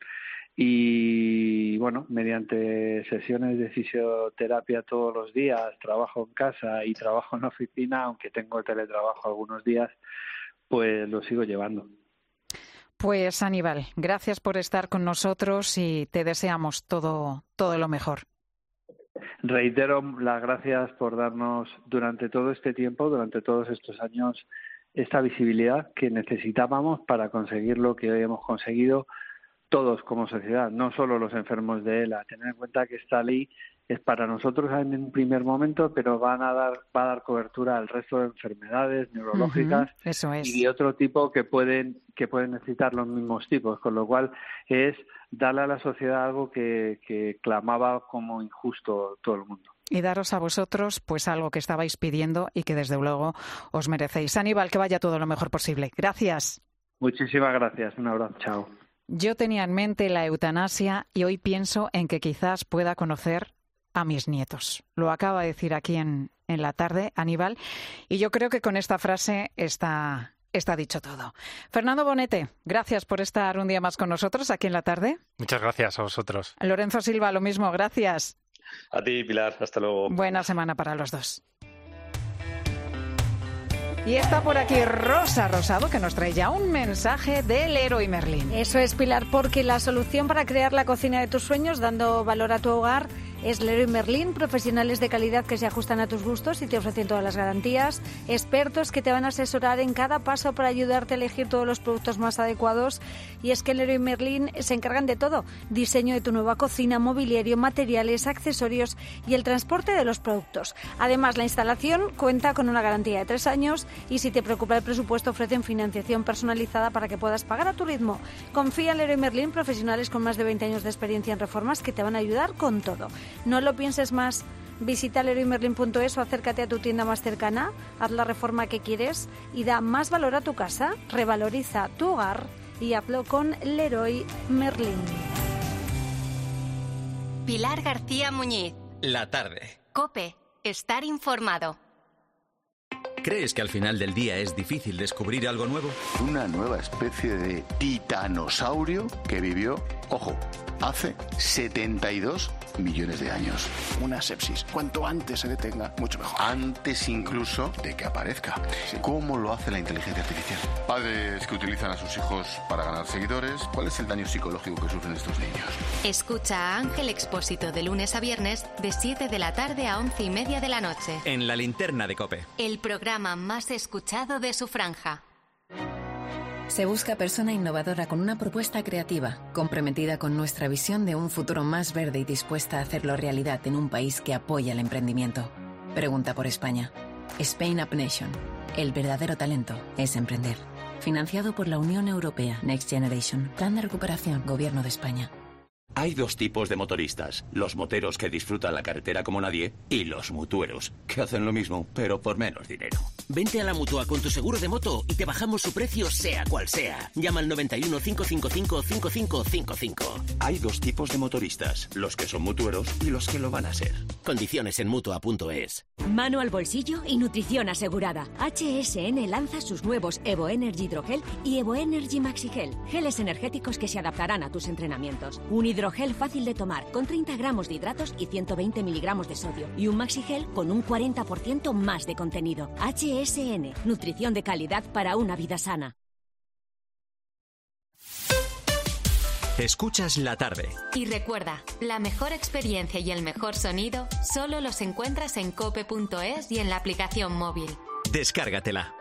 Y bueno, mediante sesiones de fisioterapia todos los días, trabajo en casa y trabajo en la oficina, aunque tengo teletrabajo algunos días, pues lo sigo llevando. Pues Aníbal, gracias por estar con nosotros y te deseamos todo lo mejor. Reitero las gracias por darnos durante todo este tiempo, durante todos estos años, esta visibilidad que necesitábamos para conseguir lo que hoy hemos conseguido todos como sociedad, no solo los enfermos de ELA. Tener en cuenta que esta ley es para nosotros en un primer momento, pero va a dar cobertura al resto de enfermedades neurológicas eso es. Y de otro tipo que pueden necesitar los mismos tipos, con lo cual es darle a la sociedad algo que clamaba como injusto todo el mundo. Y daros a vosotros pues algo que estabais pidiendo y que desde luego os merecéis. Aníbal, que vaya todo lo mejor posible. Gracias. Muchísimas gracias. Un abrazo. Chao. Yo tenía en mente la eutanasia y hoy pienso en que quizás pueda conocer a mis nietos. Lo acaba de decir aquí en la tarde, Aníbal, y yo creo que con esta frase está dicho todo. Fernando Bonete, gracias por estar un día más con nosotros aquí en la tarde. Muchas gracias a vosotros. Lorenzo Silva, lo mismo, gracias. A ti, Pilar, hasta luego. Buena semana para los dos. Y está por aquí Rosa Rosado, que nos trae ya un mensaje del Leroy Merlin. Eso es, Pilar, porque la solución para crear la cocina de tus sueños, dando valor a tu hogar, es Leroy Merlin, profesionales de calidad que se ajustan a tus gustos y te ofrecen todas las garantías, expertos que te van a asesorar en cada paso para ayudarte a elegir todos los productos más adecuados. Y es que Leroy Merlin se encargan de todo: diseño de tu nueva cocina, mobiliario, materiales, accesorios y el transporte de los productos. Además, la instalación cuenta con una garantía de 3 años y si te preocupa el presupuesto, ofrecen financiación personalizada para que puedas pagar a tu ritmo. Confía en Leroy Merlin, profesionales con más de 20 años de experiencia en reformas que te van a ayudar con todo. No lo pienses más. Visita leroymerlin.es o acércate a tu tienda más cercana, haz la reforma que quieres y da más valor a tu casa, revaloriza tu hogar y hazlo con Leroy Merlin. Pilar García Muñiz. La tarde. COPE. Estar informado. ¿Crees que al final del día es difícil descubrir algo nuevo? Una nueva especie de titanosaurio que vivió, ojo, hace 72 millones de años. Una sepsis. Cuanto antes se detenga, mucho mejor. Antes incluso de que aparezca. Sí. ¿Cómo lo hace la inteligencia artificial? Padres que utilizan a sus hijos para ganar seguidores. ¿Cuál es el daño psicológico que sufren estos niños? Escucha a Ángel Expósito de lunes a viernes de 7 de la tarde a 11:30 de la noche. En la linterna de COPE. El programa más escuchado de su franja. Se busca persona innovadora con una propuesta creativa, comprometida con nuestra visión de un futuro más verde y dispuesta a hacerlo realidad en un país que apoya el emprendimiento. Pregunta por España. Spain Up Nation. El verdadero talento es emprender. Financiado por la Unión Europea. Next Generation. Plan de recuperación. Gobierno de España. Hay dos tipos de motoristas. Los moteros que disfrutan la carretera como nadie y los mutueros, que hacen lo mismo, pero por menos dinero. Vente a la Mutua con tu seguro de moto y te bajamos su precio sea cual sea. Llama al 91 555 5555. Hay dos tipos de motoristas, los que son mutueros y los que lo van a ser. Condiciones en Mutua.es. Mano al bolsillo y nutrición asegurada. HSN lanza sus nuevos Evo Energy Hidrogel y Evo Energy Maxi Gel. Geles energéticos que se adaptarán a tus entrenamientos. Un hidrogel fácil de tomar con 30 gramos de hidratos y 120 miligramos de sodio. Y un Maxi Gel con un 40% más de contenido. HSN. Nutrición de calidad para una vida sana. Escuchas la tarde. Y recuerda, la mejor experiencia y el mejor sonido solo los encuentras en cope.es y en la aplicación móvil. Descárgatela.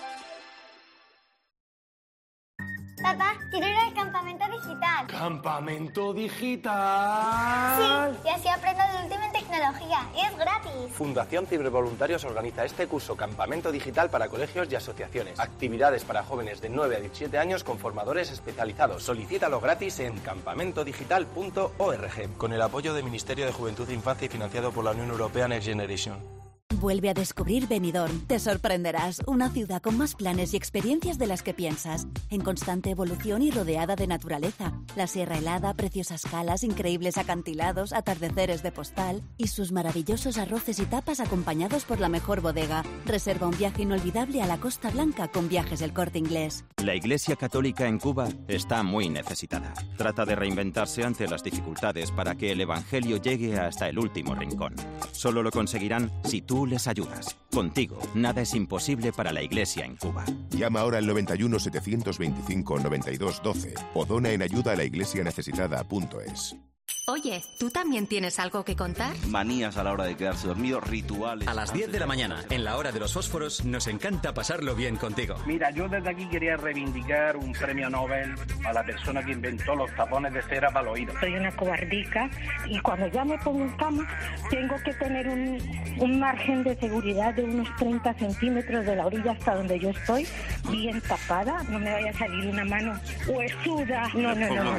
Papá, quiero ir al campamento digital. ¿Campamento digital? Sí, y así aprendo de última en tecnología. Y es gratis. Fundación Cibervoluntarios organiza este curso Campamento Digital para colegios y asociaciones. Actividades para jóvenes de 9 a 17 años con formadores especializados. Solicítalo gratis en campamentodigital.org. Con el apoyo del Ministerio de Juventud e Infancia y financiado por la Unión Europea Next Generation. Vuelve a descubrir Benidorm. Te sorprenderás. Una ciudad con más planes y experiencias de las que piensas. En constante evolución y rodeada de naturaleza. La sierra helada, preciosas calas, increíbles acantilados, atardeceres de postal y sus maravillosos arroces y tapas acompañados por la mejor bodega. Reserva un viaje inolvidable a la Costa Blanca con Viajes del Corte Inglés. La Iglesia Católica en Cuba está muy necesitada. Trata de reinventarse ante las dificultades para que el Evangelio llegue hasta el último rincón. Solo lo conseguirán si tú les ayudas. Contigo, nada es imposible para la Iglesia en Cuba. Llama ahora al 91 725 92 12 o dona en ayuda a la iglesia necesitada.es. Oye, ¿tú también tienes algo que contar? Manías a la hora de quedarse dormido, rituales... A las 10 de la mañana, en la hora de los fósforos, nos encanta pasarlo bien contigo. Mira, yo desde aquí quería reivindicar un premio Nobel a la persona que inventó los tapones de cera para los oídos. Soy una cobardica y cuando ya me pongo en cama tengo que tener un margen de seguridad de unos 30 centímetros de la orilla hasta donde yo estoy, bien tapada, no me vaya a salir una mano huesuda. No.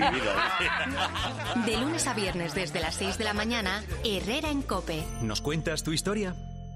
De lunes a viernes desde las 6 de la mañana, Herrera en COPE. ¿Nos cuentas tu historia?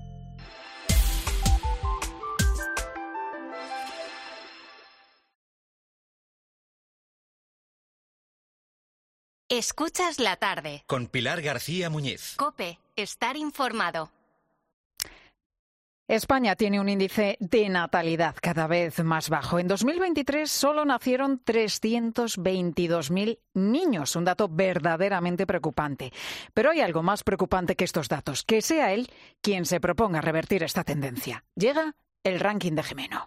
Escuchas la tarde. Con Pilar García Muñiz. COPE. Estar informado. España tiene un índice de natalidad cada vez más bajo. En 2023 solo nacieron 322.000 niños, un dato verdaderamente preocupante. Pero hay algo más preocupante que estos datos, que sea él quien se proponga revertir esta tendencia. Llega el ranking de Jimeno.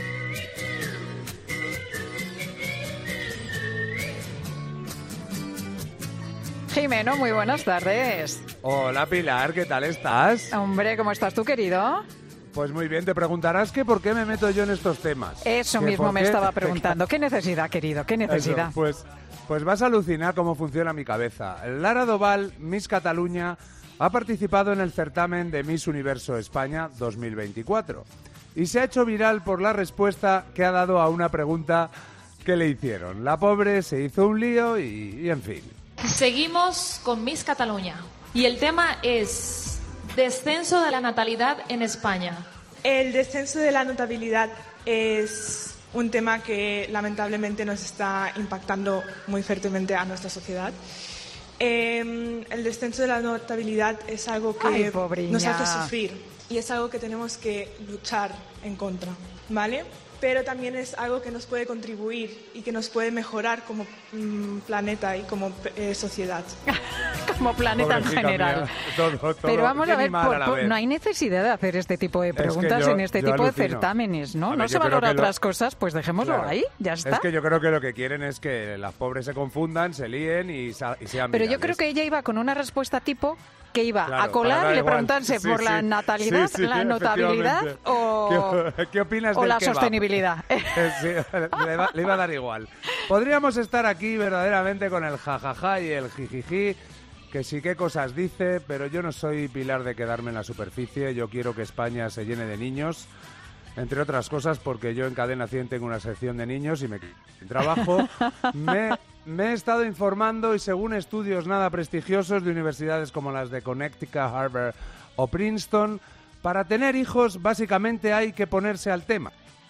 Jimeno, muy buenas tardes. Hola Pilar, ¿qué tal estás? Hombre, ¿cómo estás tú, querido? Pues muy bien, te preguntarás que por qué me meto yo en estos temas. Eso mismo me estaba preguntando. ¿Qué necesidad, querido? ¿Qué necesidad? Eso, pues vas a alucinar cómo funciona mi cabeza. Lara Doval, Miss Cataluña, ha participado en el certamen de Miss Universo España 2024 y se ha hecho viral por la respuesta que ha dado a una pregunta que le hicieron. La pobre se hizo un lío y en fin. Seguimos con Miss Cataluña y el tema es descenso de la natalidad en España. El descenso de la natalidad es un tema que lamentablemente nos está impactando muy fuertemente a nuestra sociedad. El descenso de la natalidad es algo que nos hace sufrir y es algo que tenemos que luchar en contra, ¿vale? Pero también es algo que nos puede contribuir y que nos puede mejorar como planeta y como sociedad. Como planeta en general. Todo, pero vamos a ver, no hay necesidad de hacer este tipo de preguntas en este tipo de certámenes, ¿no? No se valora otras cosas, pues dejémoslo ahí, ya está. Es que yo creo que lo que quieren es que las pobres se confundan, se líen y sean Pero virales. yo creo que ella iba con una respuesta tipo que iba a colar y le preguntarse por la natalidad, la notabilidad ¿Qué opinas o del la kebab? Sostenibilidad. Le iba a dar igual. Podríamos estar aquí verdaderamente con el jajaja y el jijiji, que sí qué cosas dice, pero yo no soy Pilar de quedarme en la superficie. Yo quiero que España se llene de niños, entre otras cosas porque yo en Cadena 100 tengo una sección de niños y me trabajo. Me he estado informando y según estudios nada prestigiosos de universidades como las de Connecticut, Harvard o Princeton, para tener hijos básicamente hay que ponerse al tema.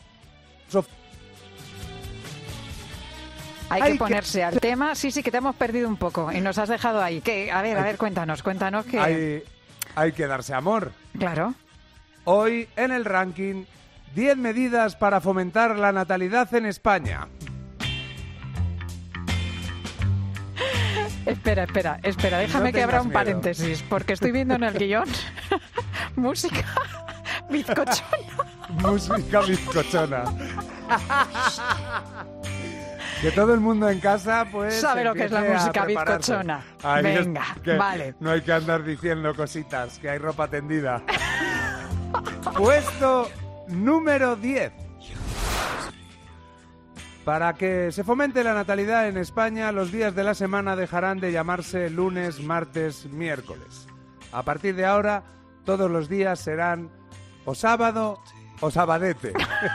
Hay que ponerse al tema. Sí, que te hemos perdido un poco y nos has dejado ahí. A ver, cuéntanos que... Hay que darse amor. Claro. Hoy en el ranking, 10 medidas para fomentar la natalidad en España. Espera, déjame que abra un paréntesis, porque estoy viendo en el guión música bizcochona. Música bizcochona. Que todo el mundo en casa pues sabe lo que es la música bizcochona. Venga, vale. No hay que andar diciendo cositas, que hay ropa tendida. Puesto número 10. Para que se fomente la natalidad en España, los días de la semana dejarán de llamarse lunes, martes, miércoles. A partir de ahora, todos los días serán o sábado o sabadete.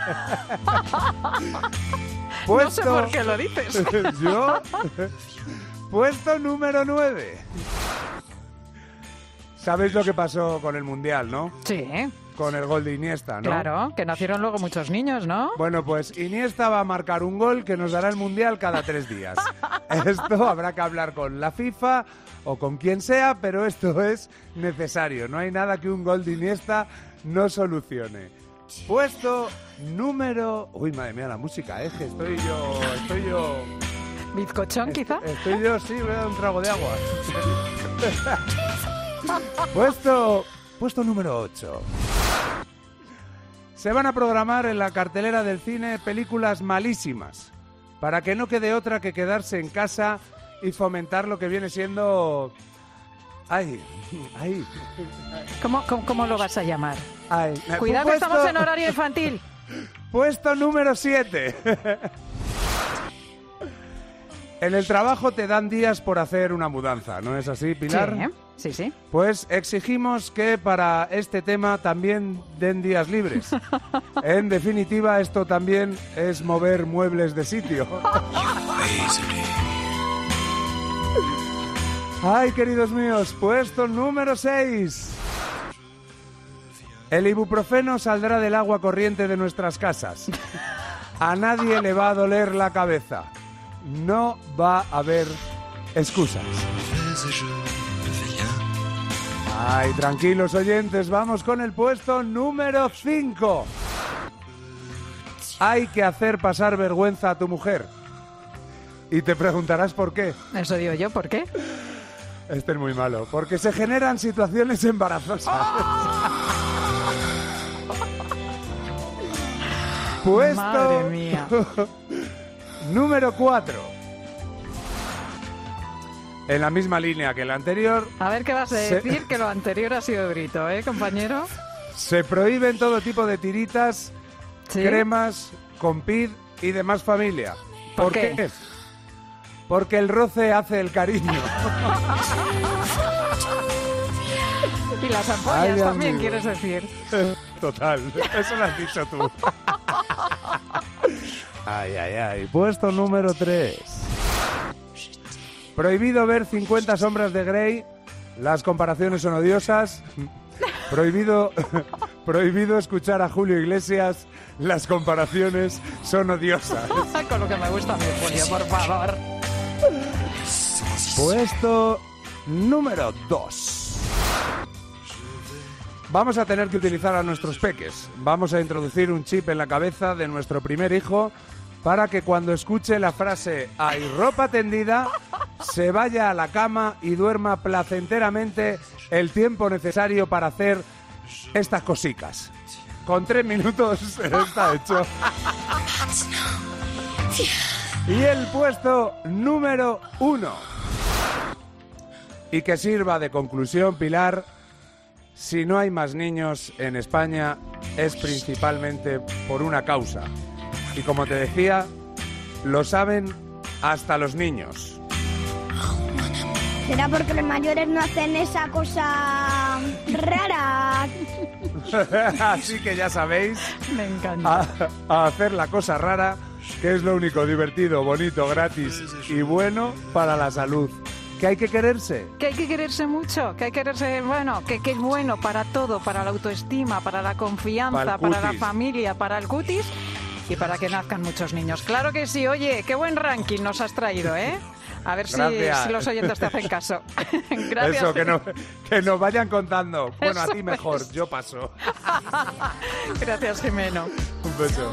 No sé por qué lo dices. ¿Yo? Puesto número 9. ¿Sabéis lo que pasó con el Mundial, no? Sí. Con el gol de Iniesta, ¿no? Claro, que nacieron luego muchos niños, ¿no? Bueno, pues Iniesta va a marcar un gol que nos dará el Mundial cada 3 días. Esto habrá que hablar con la FIFA o con quien sea, pero esto es necesario. No hay nada que un gol de Iniesta no solucione. Puesto número... Uy, madre mía, la música, que estoy yo... ¿Bizcochón, quizá? Estoy yo, sí, voy a dar un trago de agua. Puesto número 8. Se van a programar en la cartelera del cine películas malísimas, para que no quede otra que quedarse en casa y fomentar lo que viene siendo... ¡Ay! ¿Cómo lo vas a llamar? Ay, cuidado que estamos en horario infantil. Puesto número 7. En el trabajo te dan días por hacer una mudanza, ¿no es así, Pilar? Sí. Pues exigimos que para este tema también den días libres. En definitiva, esto también es mover muebles de sitio. Ay, queridos míos, puesto número 6. El ibuprofeno saldrá del agua corriente de nuestras casas. A nadie le va a doler la cabeza. No va a haber excusas. Ay, tranquilos oyentes, vamos con el puesto número 5. Hay que hacer pasar vergüenza a tu mujer. Y te preguntarás por qué. Eso digo yo, ¿por qué? Este es muy malo. Porque se generan situaciones embarazosas. Puesto Madre mía. número 4. En la misma línea que el anterior. A ver qué vas a decir, que lo anterior ha sido grito, ¿eh, compañero? Se prohíben todo tipo de tiritas, ¿Sí? cremas, compid y demás familia. ¿Por qué? Porque el roce hace el cariño. Y las ampollas Ay, también, amigo. quieres decir. Total, eso lo has dicho tú. Ay, ay, ay. Puesto número 3. Prohibido ver 50 sombras de Grey. Las comparaciones son odiosas. Prohibido escuchar a Julio Iglesias. Las comparaciones son odiosas. Con lo que me gusta a mí, Julio, por favor. Puesto número 2. Vamos a tener que utilizar a nuestros peques. Vamos a introducir un chip en la cabeza de nuestro primer hijo para que cuando escuche la frase "hay ropa tendida", se vaya a la cama y duerma placenteramente el tiempo necesario para hacer estas cositas. Con 3 minutos está hecho. Y el puesto número 1. Y que sirva de conclusión, Pilar, si no hay más niños en España es principalmente por una causa. Y como te decía, lo saben hasta los niños. ¿Será porque los mayores no hacen esa cosa rara? Así que ya sabéis, me encanta. A hacer la cosa rara, que es lo único divertido, bonito, gratis y bueno para la salud. ¿Que hay que quererse? Que hay que quererse mucho, que hay que quererse, bueno, que es bueno para todo, para la autoestima, para la confianza, para la familia, para el cutis y para que nazcan muchos niños. Claro que sí. Oye, qué buen ranking nos has traído, ¿eh? A ver si los oyentes te hacen caso. Gracias. Eso, que nos vayan contando. Bueno, Eso a ti mejor, yo paso. Gracias, Jimeno. Un beso.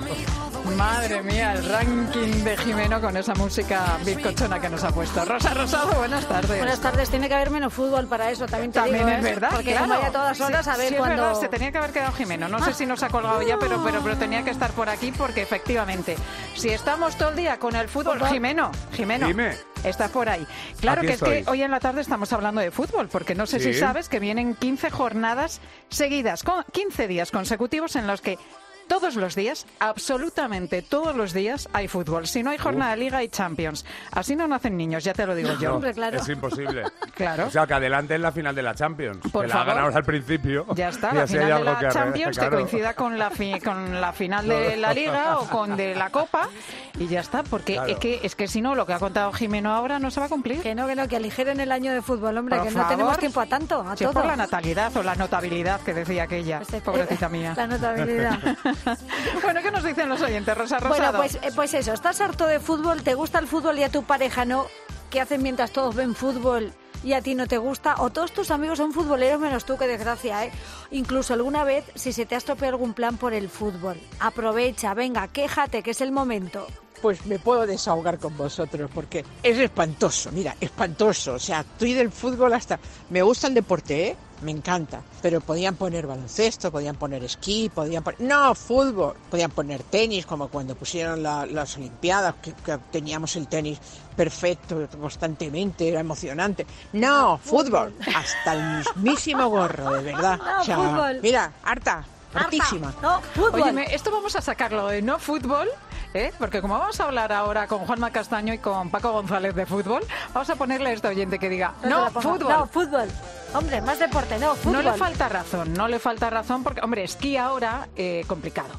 Madre mía, el ranking de Jimeno con esa música bizcochona que nos ha puesto. Rosa Rosado, buenas tardes. Buenas tardes, tiene que haber menos fútbol para eso, también te También digo, es verdad, porque claro. no vaya todas horas a ver sí, cuándo... es verdad, se tenía que haber quedado Jimeno. No sé si nos ha colgado ya, pero tenía que estar por aquí porque efectivamente, si estamos todo el día con el fútbol... Jimeno, Dime. estás por ahí. Claro Aquí que estoy. es que hoy en la tarde estamos hablando de fútbol, porque no sé si sabes que vienen 15 jornadas seguidas, 15 días consecutivos en los que todos los días, absolutamente todos los días, hay fútbol. Si no hay jornada de Liga, hay Champions. Así no nacen niños, ya te lo digo yo. Hombre, claro. Es imposible. Claro. O sea, que adelante en la final de la Champions. Por que favor. la hagan ahora al principio. Ya está, Y la así final hay de algo la que Champions claro. que coincida con la final de la Liga o con de la Copa y ya está, porque Claro. es que si no, lo que ha contado Jimeno ahora no se va a cumplir. Que no, que aligeren el año de fútbol, hombre, Por que no favor. tenemos tiempo a tanto, a Si es todo. por la natalidad o la notabilidad que decía aquella, pobrecita mía. La notabilidad. Bueno, ¿qué nos dicen los oyentes, Rosa Bueno, Rosado? pues eso, ¿estás harto de fútbol? ¿Te gusta el fútbol y a tu pareja no? ¿Qué hacen mientras todos ven fútbol y a ti no te gusta? ¿O todos tus amigos son futboleros menos tú? Qué desgracia, ¿eh? Incluso alguna vez, si se te ha estropeado algún plan por el fútbol, aprovecha, venga, quéjate, que es el momento. Pues me puedo desahogar con vosotros porque es espantoso, mira, espantoso. O sea, estoy del fútbol hasta... Me gusta el deporte, ¿eh? Me encanta. Pero podían poner baloncesto, podían poner esquí, podían poner... No, fútbol. Podían poner tenis, como cuando pusieron las Olimpiadas, que teníamos el tenis perfecto constantemente, era emocionante. No, fútbol. Hasta el mismísimo gorro, de verdad. No, o sea, fútbol. Mira, hartísima. No, fútbol. Oye, esto vamos a sacarlo de no fútbol, ¿eh? Porque como vamos a hablar ahora con Juanma Castaño y con Paco González de fútbol, vamos a ponerle a este oyente que diga, no, fútbol. No, fútbol. Hombre, más deporte, no, fútbol. No le falta razón, porque, hombre, esquí ahora, complicado.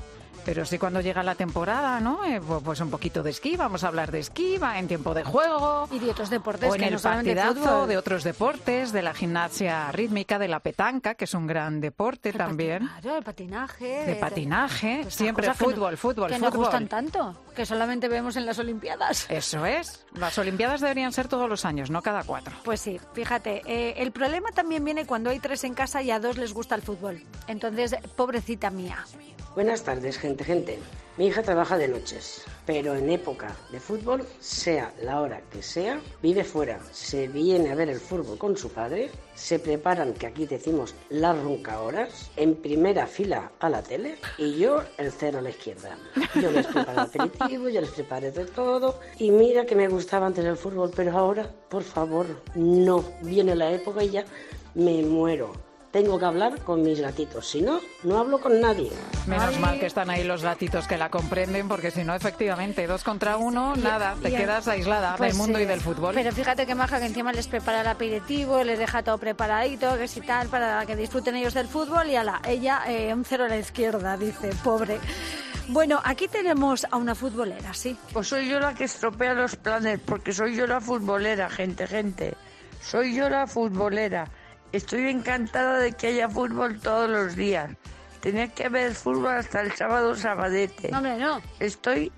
Pero sí cuando llega la temporada, ¿no? Pues un poquito de esquí, vamos a hablar de esquí, va en tiempo de juego. Y de otros deportes. O en que el no solamente partidazo fútbol. de otros deportes, de la gimnasia rítmica, de la petanca, que es un gran deporte también. Claro, el patinaje. De patinaje, esas siempre cosas que fútbol. nos gustan tanto, que solamente vemos en las Olimpiadas. Eso es. Las Olimpiadas deberían ser todos los años, no cada 4. Pues sí, fíjate, el problema también viene cuando hay 3 en casa y a 2 les gusta el fútbol. Entonces, pobrecita mía. Buenas tardes, gente. Mi hija trabaja de noches, pero en época de fútbol, sea la hora que sea, vive fuera, se viene a ver el fútbol con su padre, se preparan, que aquí decimos las roncahoras, en primera fila a la tele y yo el cero a la izquierda. Yo les preparo aperitivo, yo les preparé de todo y mira que me gustaba antes el fútbol, pero ahora, por favor, no. Viene la época y ya me muero. Tengo que hablar con mis gatitos, si no, no hablo con nadie. Menos mal que están ahí los gatitos que la comprenden, porque si no, efectivamente, 2 contra 1, nada, te quedas aislada Pues del mundo sí. y del fútbol. Pero fíjate que maja, que encima les prepara el aperitivo, les deja todo preparadito, que si tal, para que disfruten ellos del fútbol y ella un cero a la izquierda, dice, pobre. Bueno, aquí tenemos a una futbolera, sí. Pues soy yo la que estropea los planes, porque soy yo la futbolera, gente. Soy yo la futbolera. Estoy encantada de que haya fútbol todos los días. Tenía que haber fútbol hasta el sábado sabadete. No, hombre, no. Estoy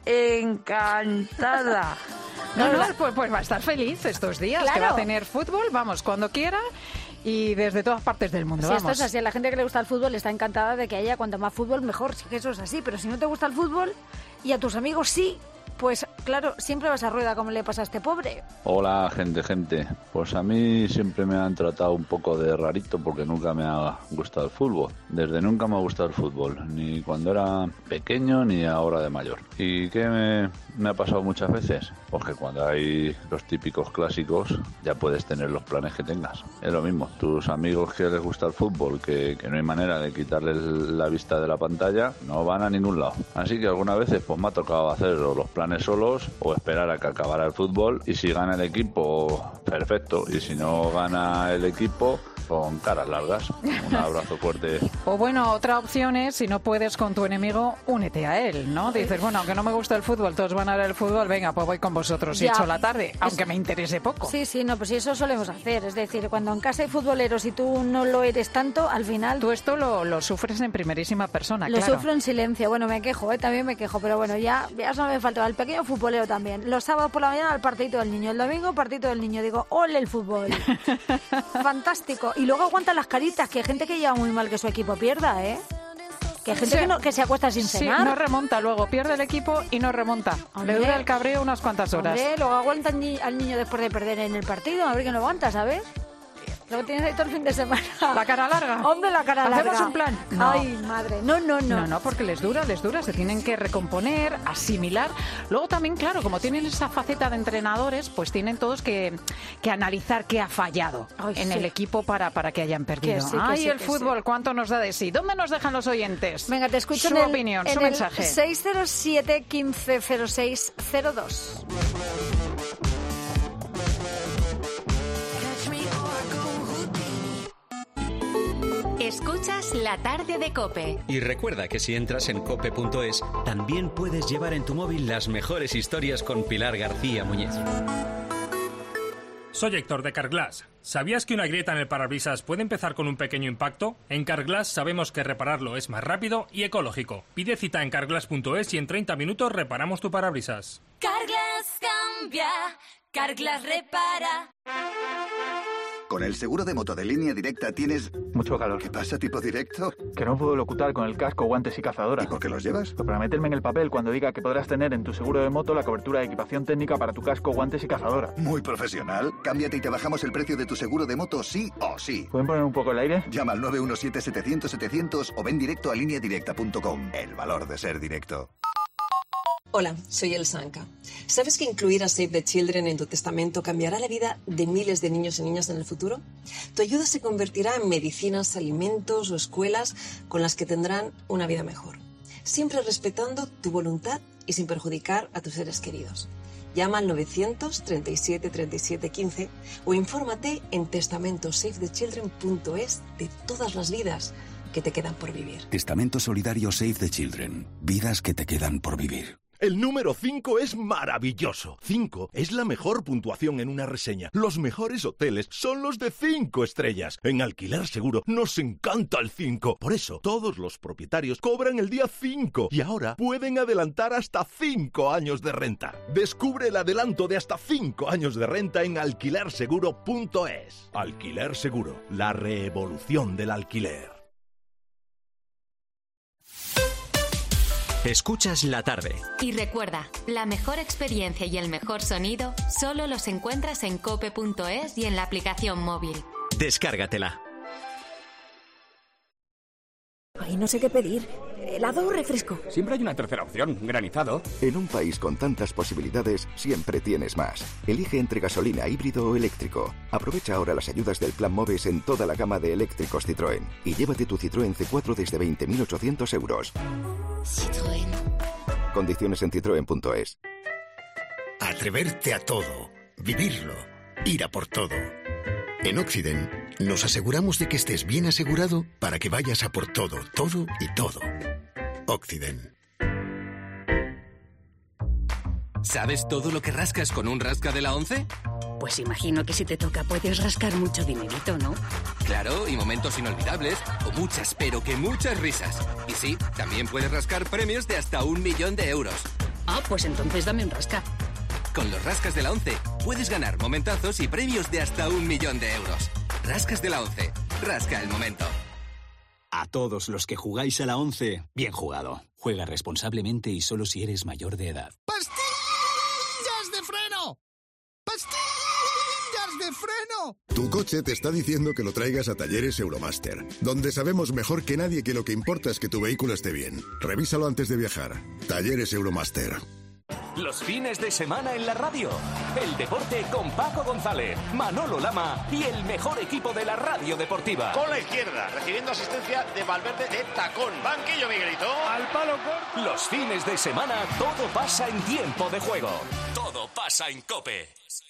encantada. Pues va a estar feliz estos días, Claro. que va a tener fútbol, vamos, cuando quiera y desde todas partes del mundo, Si vamos. esto es así, a la gente que le gusta el fútbol está encantada de que haya cuanto más fútbol mejor, sí que eso es así, pero si no te gusta el fútbol y a tus amigos sí, pues claro, siempre vas a rueda como le pasa a este pobre. Hola, gente. Pues a mí siempre me han tratado un poco de rarito porque nunca me ha gustado el fútbol. Desde nunca me ha gustado el fútbol, ni cuando era pequeño ni ahora de mayor. ¿Y qué me ha pasado muchas veces? Pues que cuando hay los típicos clásicos ya puedes tener los planes que tengas. Es lo mismo, tus amigos que les gusta el fútbol, que no hay manera de quitarles la vista de la pantalla, no van a ningún lado. Así que algunas veces pues me ha tocado hacer los planes solos o esperar a que acabara el fútbol, y si gana el equipo, perfecto, y si no gana el equipo, con caras largas. Un abrazo fuerte. O bueno, otra opción es, si no puedes con tu enemigo, únete a él, ¿no? Dices, bueno, aunque no me gusta el fútbol, todos van a ver el fútbol, venga, pues voy con vosotros y Ya. echo la tarde, aunque me interese poco. Sí, no, pues sí, eso solemos hacer. Es decir, cuando en casa hay futboleros y tú no lo eres tanto, al final... Tú esto lo sufres en primerísima persona, Lo claro. sufro en silencio. Bueno, me quejo, también me quejo, pero bueno, ya no me falta. El pequeño futbolero también. Los sábados por la mañana el partidito del niño, el domingo partidito del niño. Digo, ole el fútbol. Fantástico. Y luego aguantan las caritas, que hay gente que lleva muy mal que su equipo pierda, ¿eh? Que hay gente Sí. que se acuesta sin Sí, cenar. no remonta luego, pierde el equipo y no remonta. Hombre. Le dura el cabreo unas cuantas horas. Hombre, luego aguanta al niño después de perder en el partido, a ver quién lo aguanta, ¿sabes? Luego tienes ahí todo el fin de semana. La cara larga. Hombre, la cara larga. ¿Hacemos un plan? No. Ay, madre. No. No, porque les dura, se tienen que recomponer, asimilar. Luego también, claro, como tienen esa faceta de entrenadores, pues tienen todos que analizar qué ha fallado en el equipo para que hayan perdido. Que sí, que Ay, sí, el que fútbol, ¿cuánto nos da de sí? ¿Dónde nos dejan los oyentes? Venga, te escucho su en el, opinión, en su el mensaje. 607 15 06 02. Escuchas La Tarde de COPE. Y recuerda que si entras en cope.es, también puedes llevar en tu móvil las mejores historias con Pilar García Muñiz. Soy Héctor de Carglass. ¿Sabías que una grieta en el parabrisas puede empezar con un pequeño impacto? En Carglass sabemos que repararlo es más rápido y ecológico. Pide cita en carglass.es y en 30 minutos reparamos tu parabrisas. Carglass cambia, Carglass repara. Con el seguro de moto de Línea Directa tienes... Mucho calor. ¿Qué pasa, tipo directo? Que no puedo locutar con el casco, guantes y cazadora. ¿Y por qué los llevas? Pues para meterme en el papel cuando diga que podrás tener en tu seguro de moto la cobertura de equipación técnica para tu casco, guantes y cazadora. Muy profesional. Cámbiate y te bajamos el precio de tu seguro de moto sí o sí. ¿Pueden poner un poco el aire? Llama al 917-700-700 o ven directo a lineadirecta.com. El valor de ser directo. Hola, soy El Sanka. ¿Sabes que incluir a Save the Children en tu testamento cambiará la vida de miles de niños y niñas en el futuro? Tu ayuda se convertirá en medicinas, alimentos o escuelas con las que tendrán una vida mejor. Siempre respetando tu voluntad y sin perjudicar a tus seres queridos. Llama al 937 37 15 o infórmate en testamentoSaveTheChildren.es de todas las vidas que te quedan por vivir. Testamento solidario Save the Children. Vidas que te quedan por vivir. El número 5 es maravilloso. 5 es la mejor puntuación en una reseña. Los mejores hoteles son los de 5 estrellas. En Alquiler Seguro nos encanta el 5. Por eso, todos los propietarios cobran el día 5 y ahora pueden adelantar hasta 5 años de renta. Descubre el adelanto de hasta 5 años de renta en alquilerseguro.es. Alquiler Seguro, la revolución del alquiler. Escuchas la tarde. Y recuerda, la mejor experiencia y el mejor sonido solo los encuentras en cope.es y en la aplicación móvil. Descárgatela. Ay, no sé qué pedir. ¿Helado o refresco? Siempre hay una tercera opción, granizado. En un país con tantas posibilidades, siempre tienes más. Elige entre gasolina, híbrido o eléctrico. Aprovecha ahora las ayudas del Plan MOVES en toda la gama de eléctricos Citroën. Y llévate tu Citroën C4 desde 20.800 euros. Citroën. Condiciones en citroen.es. Atreverte a todo. Vivirlo. Ir a por todo. En Occident nos aseguramos de que estés bien asegurado para que vayas a por todo, todo y todo. Occident. ¿Sabes todo lo que rascas con un rasca de la 11? Pues imagino que si te toca puedes rascar mucho dinerito, ¿no? Claro, y momentos inolvidables, o muchas, pero que muchas risas. Y sí, también puedes rascar premios de hasta 1 millón de euros. Ah, pues entonces dame un rasca. Con los rascas de la 11 puedes ganar momentazos y premios de hasta 1 millón de euros. Rascas de la 11. Rasca el momento. A todos los que jugáis a la 11, bien jugado. Juega responsablemente y solo si eres mayor de edad. ¡Pastillas de freno! ¡Pastillas de freno! Tu coche te está diciendo que lo traigas a Talleres Euromaster, donde sabemos mejor que nadie que lo que importa es que tu vehículo esté bien. Revísalo antes de viajar. Talleres Euromaster. Los fines de semana en la radio. El deporte con Paco González, Manolo Lama y el mejor equipo de la radio deportiva. Con la izquierda, recibiendo asistencia de Valverde de tacón. Banquillo, Miguelito. Al palo corto. Los fines de semana todo pasa en tiempo de juego. Todo pasa en COPE.